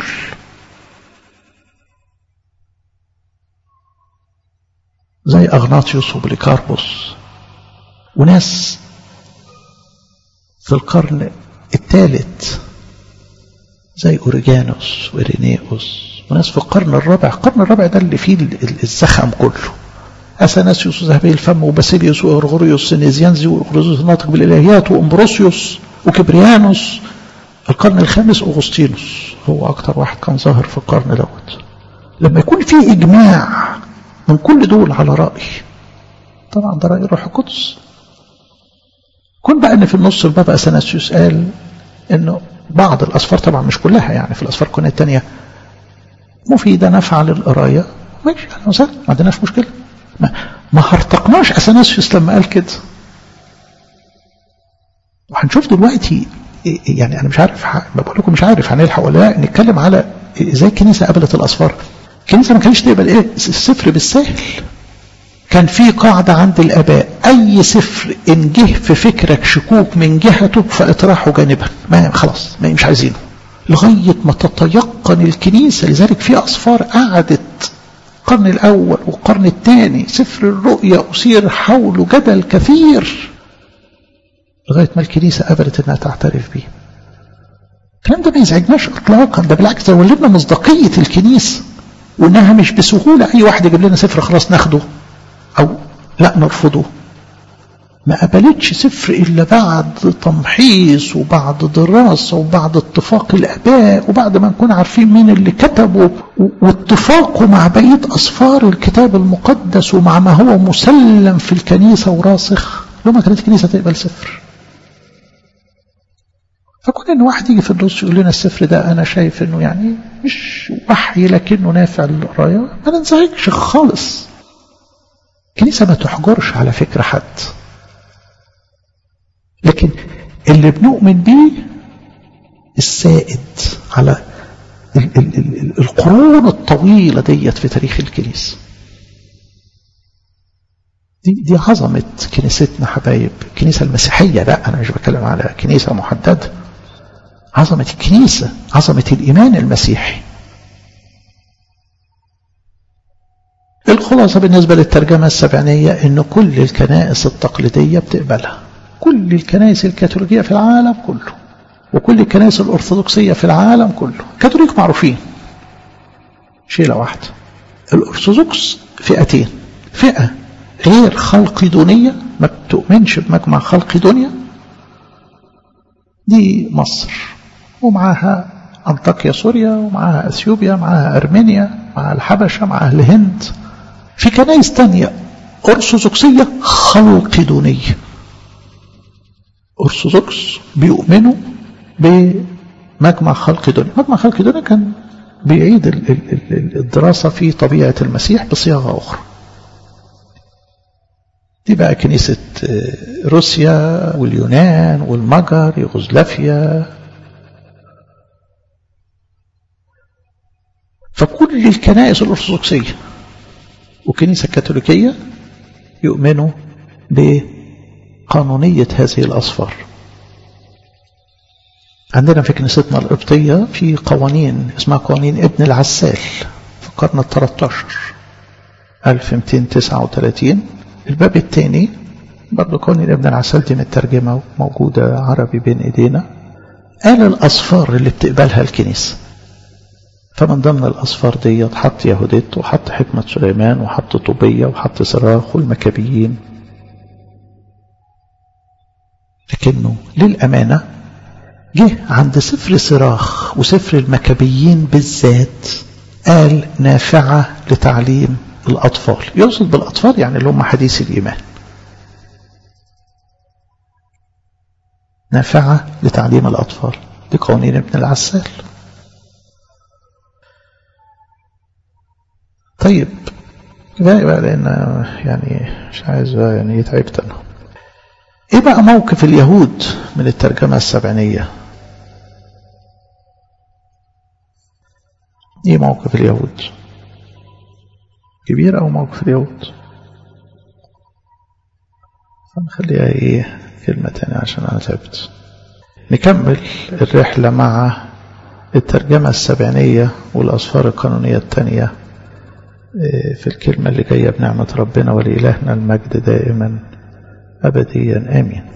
زي أغناطيوس وبليكاربوس، وناس في القرن الثالث زي أوريجانوس وإرينيوس، وناس في القرن الرابع. القرن الرابع ده اللي فيه الزخم كله، أثناسيوس وذهبي الفم وباسيليوس وإغروريوس النزيانزي وإغروريوس الناطق بالإلهيات وأمبروسيوس وكبريانوس. القرن الخامس أغسطينوس هو أكتر واحد كان ظاهر في القرن دوت. لما يكون في إجماع من كل دول على رأي، طبعا ده رأي روح القدس. كون بقى ان في النص البابا أثناسيوس قال انه بعض الأسفار، طبعا مش كلها، يعني في الأسفار كونها التانية مفيدة نافعة للقراية، ماشي احنا وسهلا، ما عندناش مشكلة. ما, ما هرتقناش أثناسيوس لما قال كده. وهنشوف دلوقتي، يعني انا مش عارف، بقول لكم مش عارف هنلحق ولا لا نتكلم على ازاي الكنيسة قبلت الأسفار. الكنيسة ما كانش تقبل ايه السفر بالسهل. كان في قاعدة عند الآباء، أي سفر إن جه في فكرك شكوك من جهته فاطرحه جانبا، ما خلاص ما مش عايزينه، لغاية ما تتيقن الكنيسة. لذلك في أسفار قعدت القرن الأول والقرن الثاني، سفر الرؤيا أثير حوله جدل كثير لغاية ما الكنيسة قبلت أنها تعترف به. الكلام ده ما يزعجناش إطلاقا، ده بالعكس ده ولدنا مصداقية الكنيسة، وإنها مش بسهولة أي واحد يجيب لنا سفر خلاص ناخده أو لا نرفضه. ما قبلتش سفر إلا بعد تمحيص وبعد دراسة وبعد اتفاق الآباء، وبعد ما نكون عارفين مين اللي كتبه، واتفاقه مع بقية أسفار الكتاب المقدس ومع ما هو مسلم في الكنيسة وراسخ. لو ما كانت الكنيسة تقبل سفر، فكون إن واحد يجي في النص يقول لنا السفر ده أنا شايف إنه يعني مش وحي لكنه نافع للقراية، ما ننزعجش خالص. الكنيسة ما تحجرش على فكرة حد، لكن اللي بنؤمن بيه السائد على ال ال ال القرون الطويلة ديت في تاريخ الكنيسة. دي, دي عظمة كنيستنا حبايب، الكنيسة المسيحية، لا أنا مش بتكلم على كنيسة محددة، عظمة الكنيسة، عظمة الإيمان المسيحي. الخلاصة بالنسبة للترجمة السبعينية إن كل الكنائس التقليدية بتقبلها، كل الكنائس الكاثوليكية في العالم كله وكل الكنائس الأرثوذكسية في العالم كله. الكاثوليك معروفين شيلة واحدة، الأرثوذكس فئتين، فئة غير خلقيدونية ما بتؤمنش بمجمع خلقيدونيا، دي مصر ومعاها أنطاكيا سوريا ومعاها أثيوبيا معاها أرمينيا مع الحبشة مع الهند. في كنائس تانية أرثوذكسية خلقيدونية، أرثوذكس بيؤمنوا بمجمع خلقيدونيا. مجمع خلقيدونيا كان بيعيد الدراسة في طبيعة المسيح بصياغة أخرى. دي بقى كنيسة روسيا واليونان والمجر يوغوسلافيا. فكل الكنائس الأرثوذكسية وكنيسة الكاثوليكية يؤمنوا بقانونية هذه الأصفار. عندنا في كنيستنا القبطية في قوانين اسمها قوانين ابن العسال في القرن الثالث عشر ألف ومئتين وتسعة وثلاثين، الباب الثاني برضه قوانين ابن العسال دي مترجمة موجودة عربي بين ايدينا. قال الأصفار اللي بتقبلها الكنيسة، فمن ضمن الأصفار دي حط يهوديت وحط حكمة سليمان وحط طوبية وحط صراخ والمكابيين. لكنه للأمانة جه عند سفر صراخ وسفر المكابيين بالذات قال نافعة لتعليم الأطفال. يقصد بالأطفال يعني اللي هم حديث الإيمان، نافعة لتعليم الأطفال. دي قوانين ابن العسال. طيب كفاية بقى لأن يعني مش عايز بقى يعني يتعبت أنا. إيه بقى موقف اليهود من الترجمة السبعينية؟ إيه موقف اليهود؟ كبير أو موقف اليهود؟ فنخليها إيه كلمة تانية عشان أنا تعبت. نكمل الرحلة مع الترجمة السبعينية والأصفار القانونية التانية في الكلمة اللي جاية بنعمة ربنا، ولإلهنا المجد دائما أبديا آمين.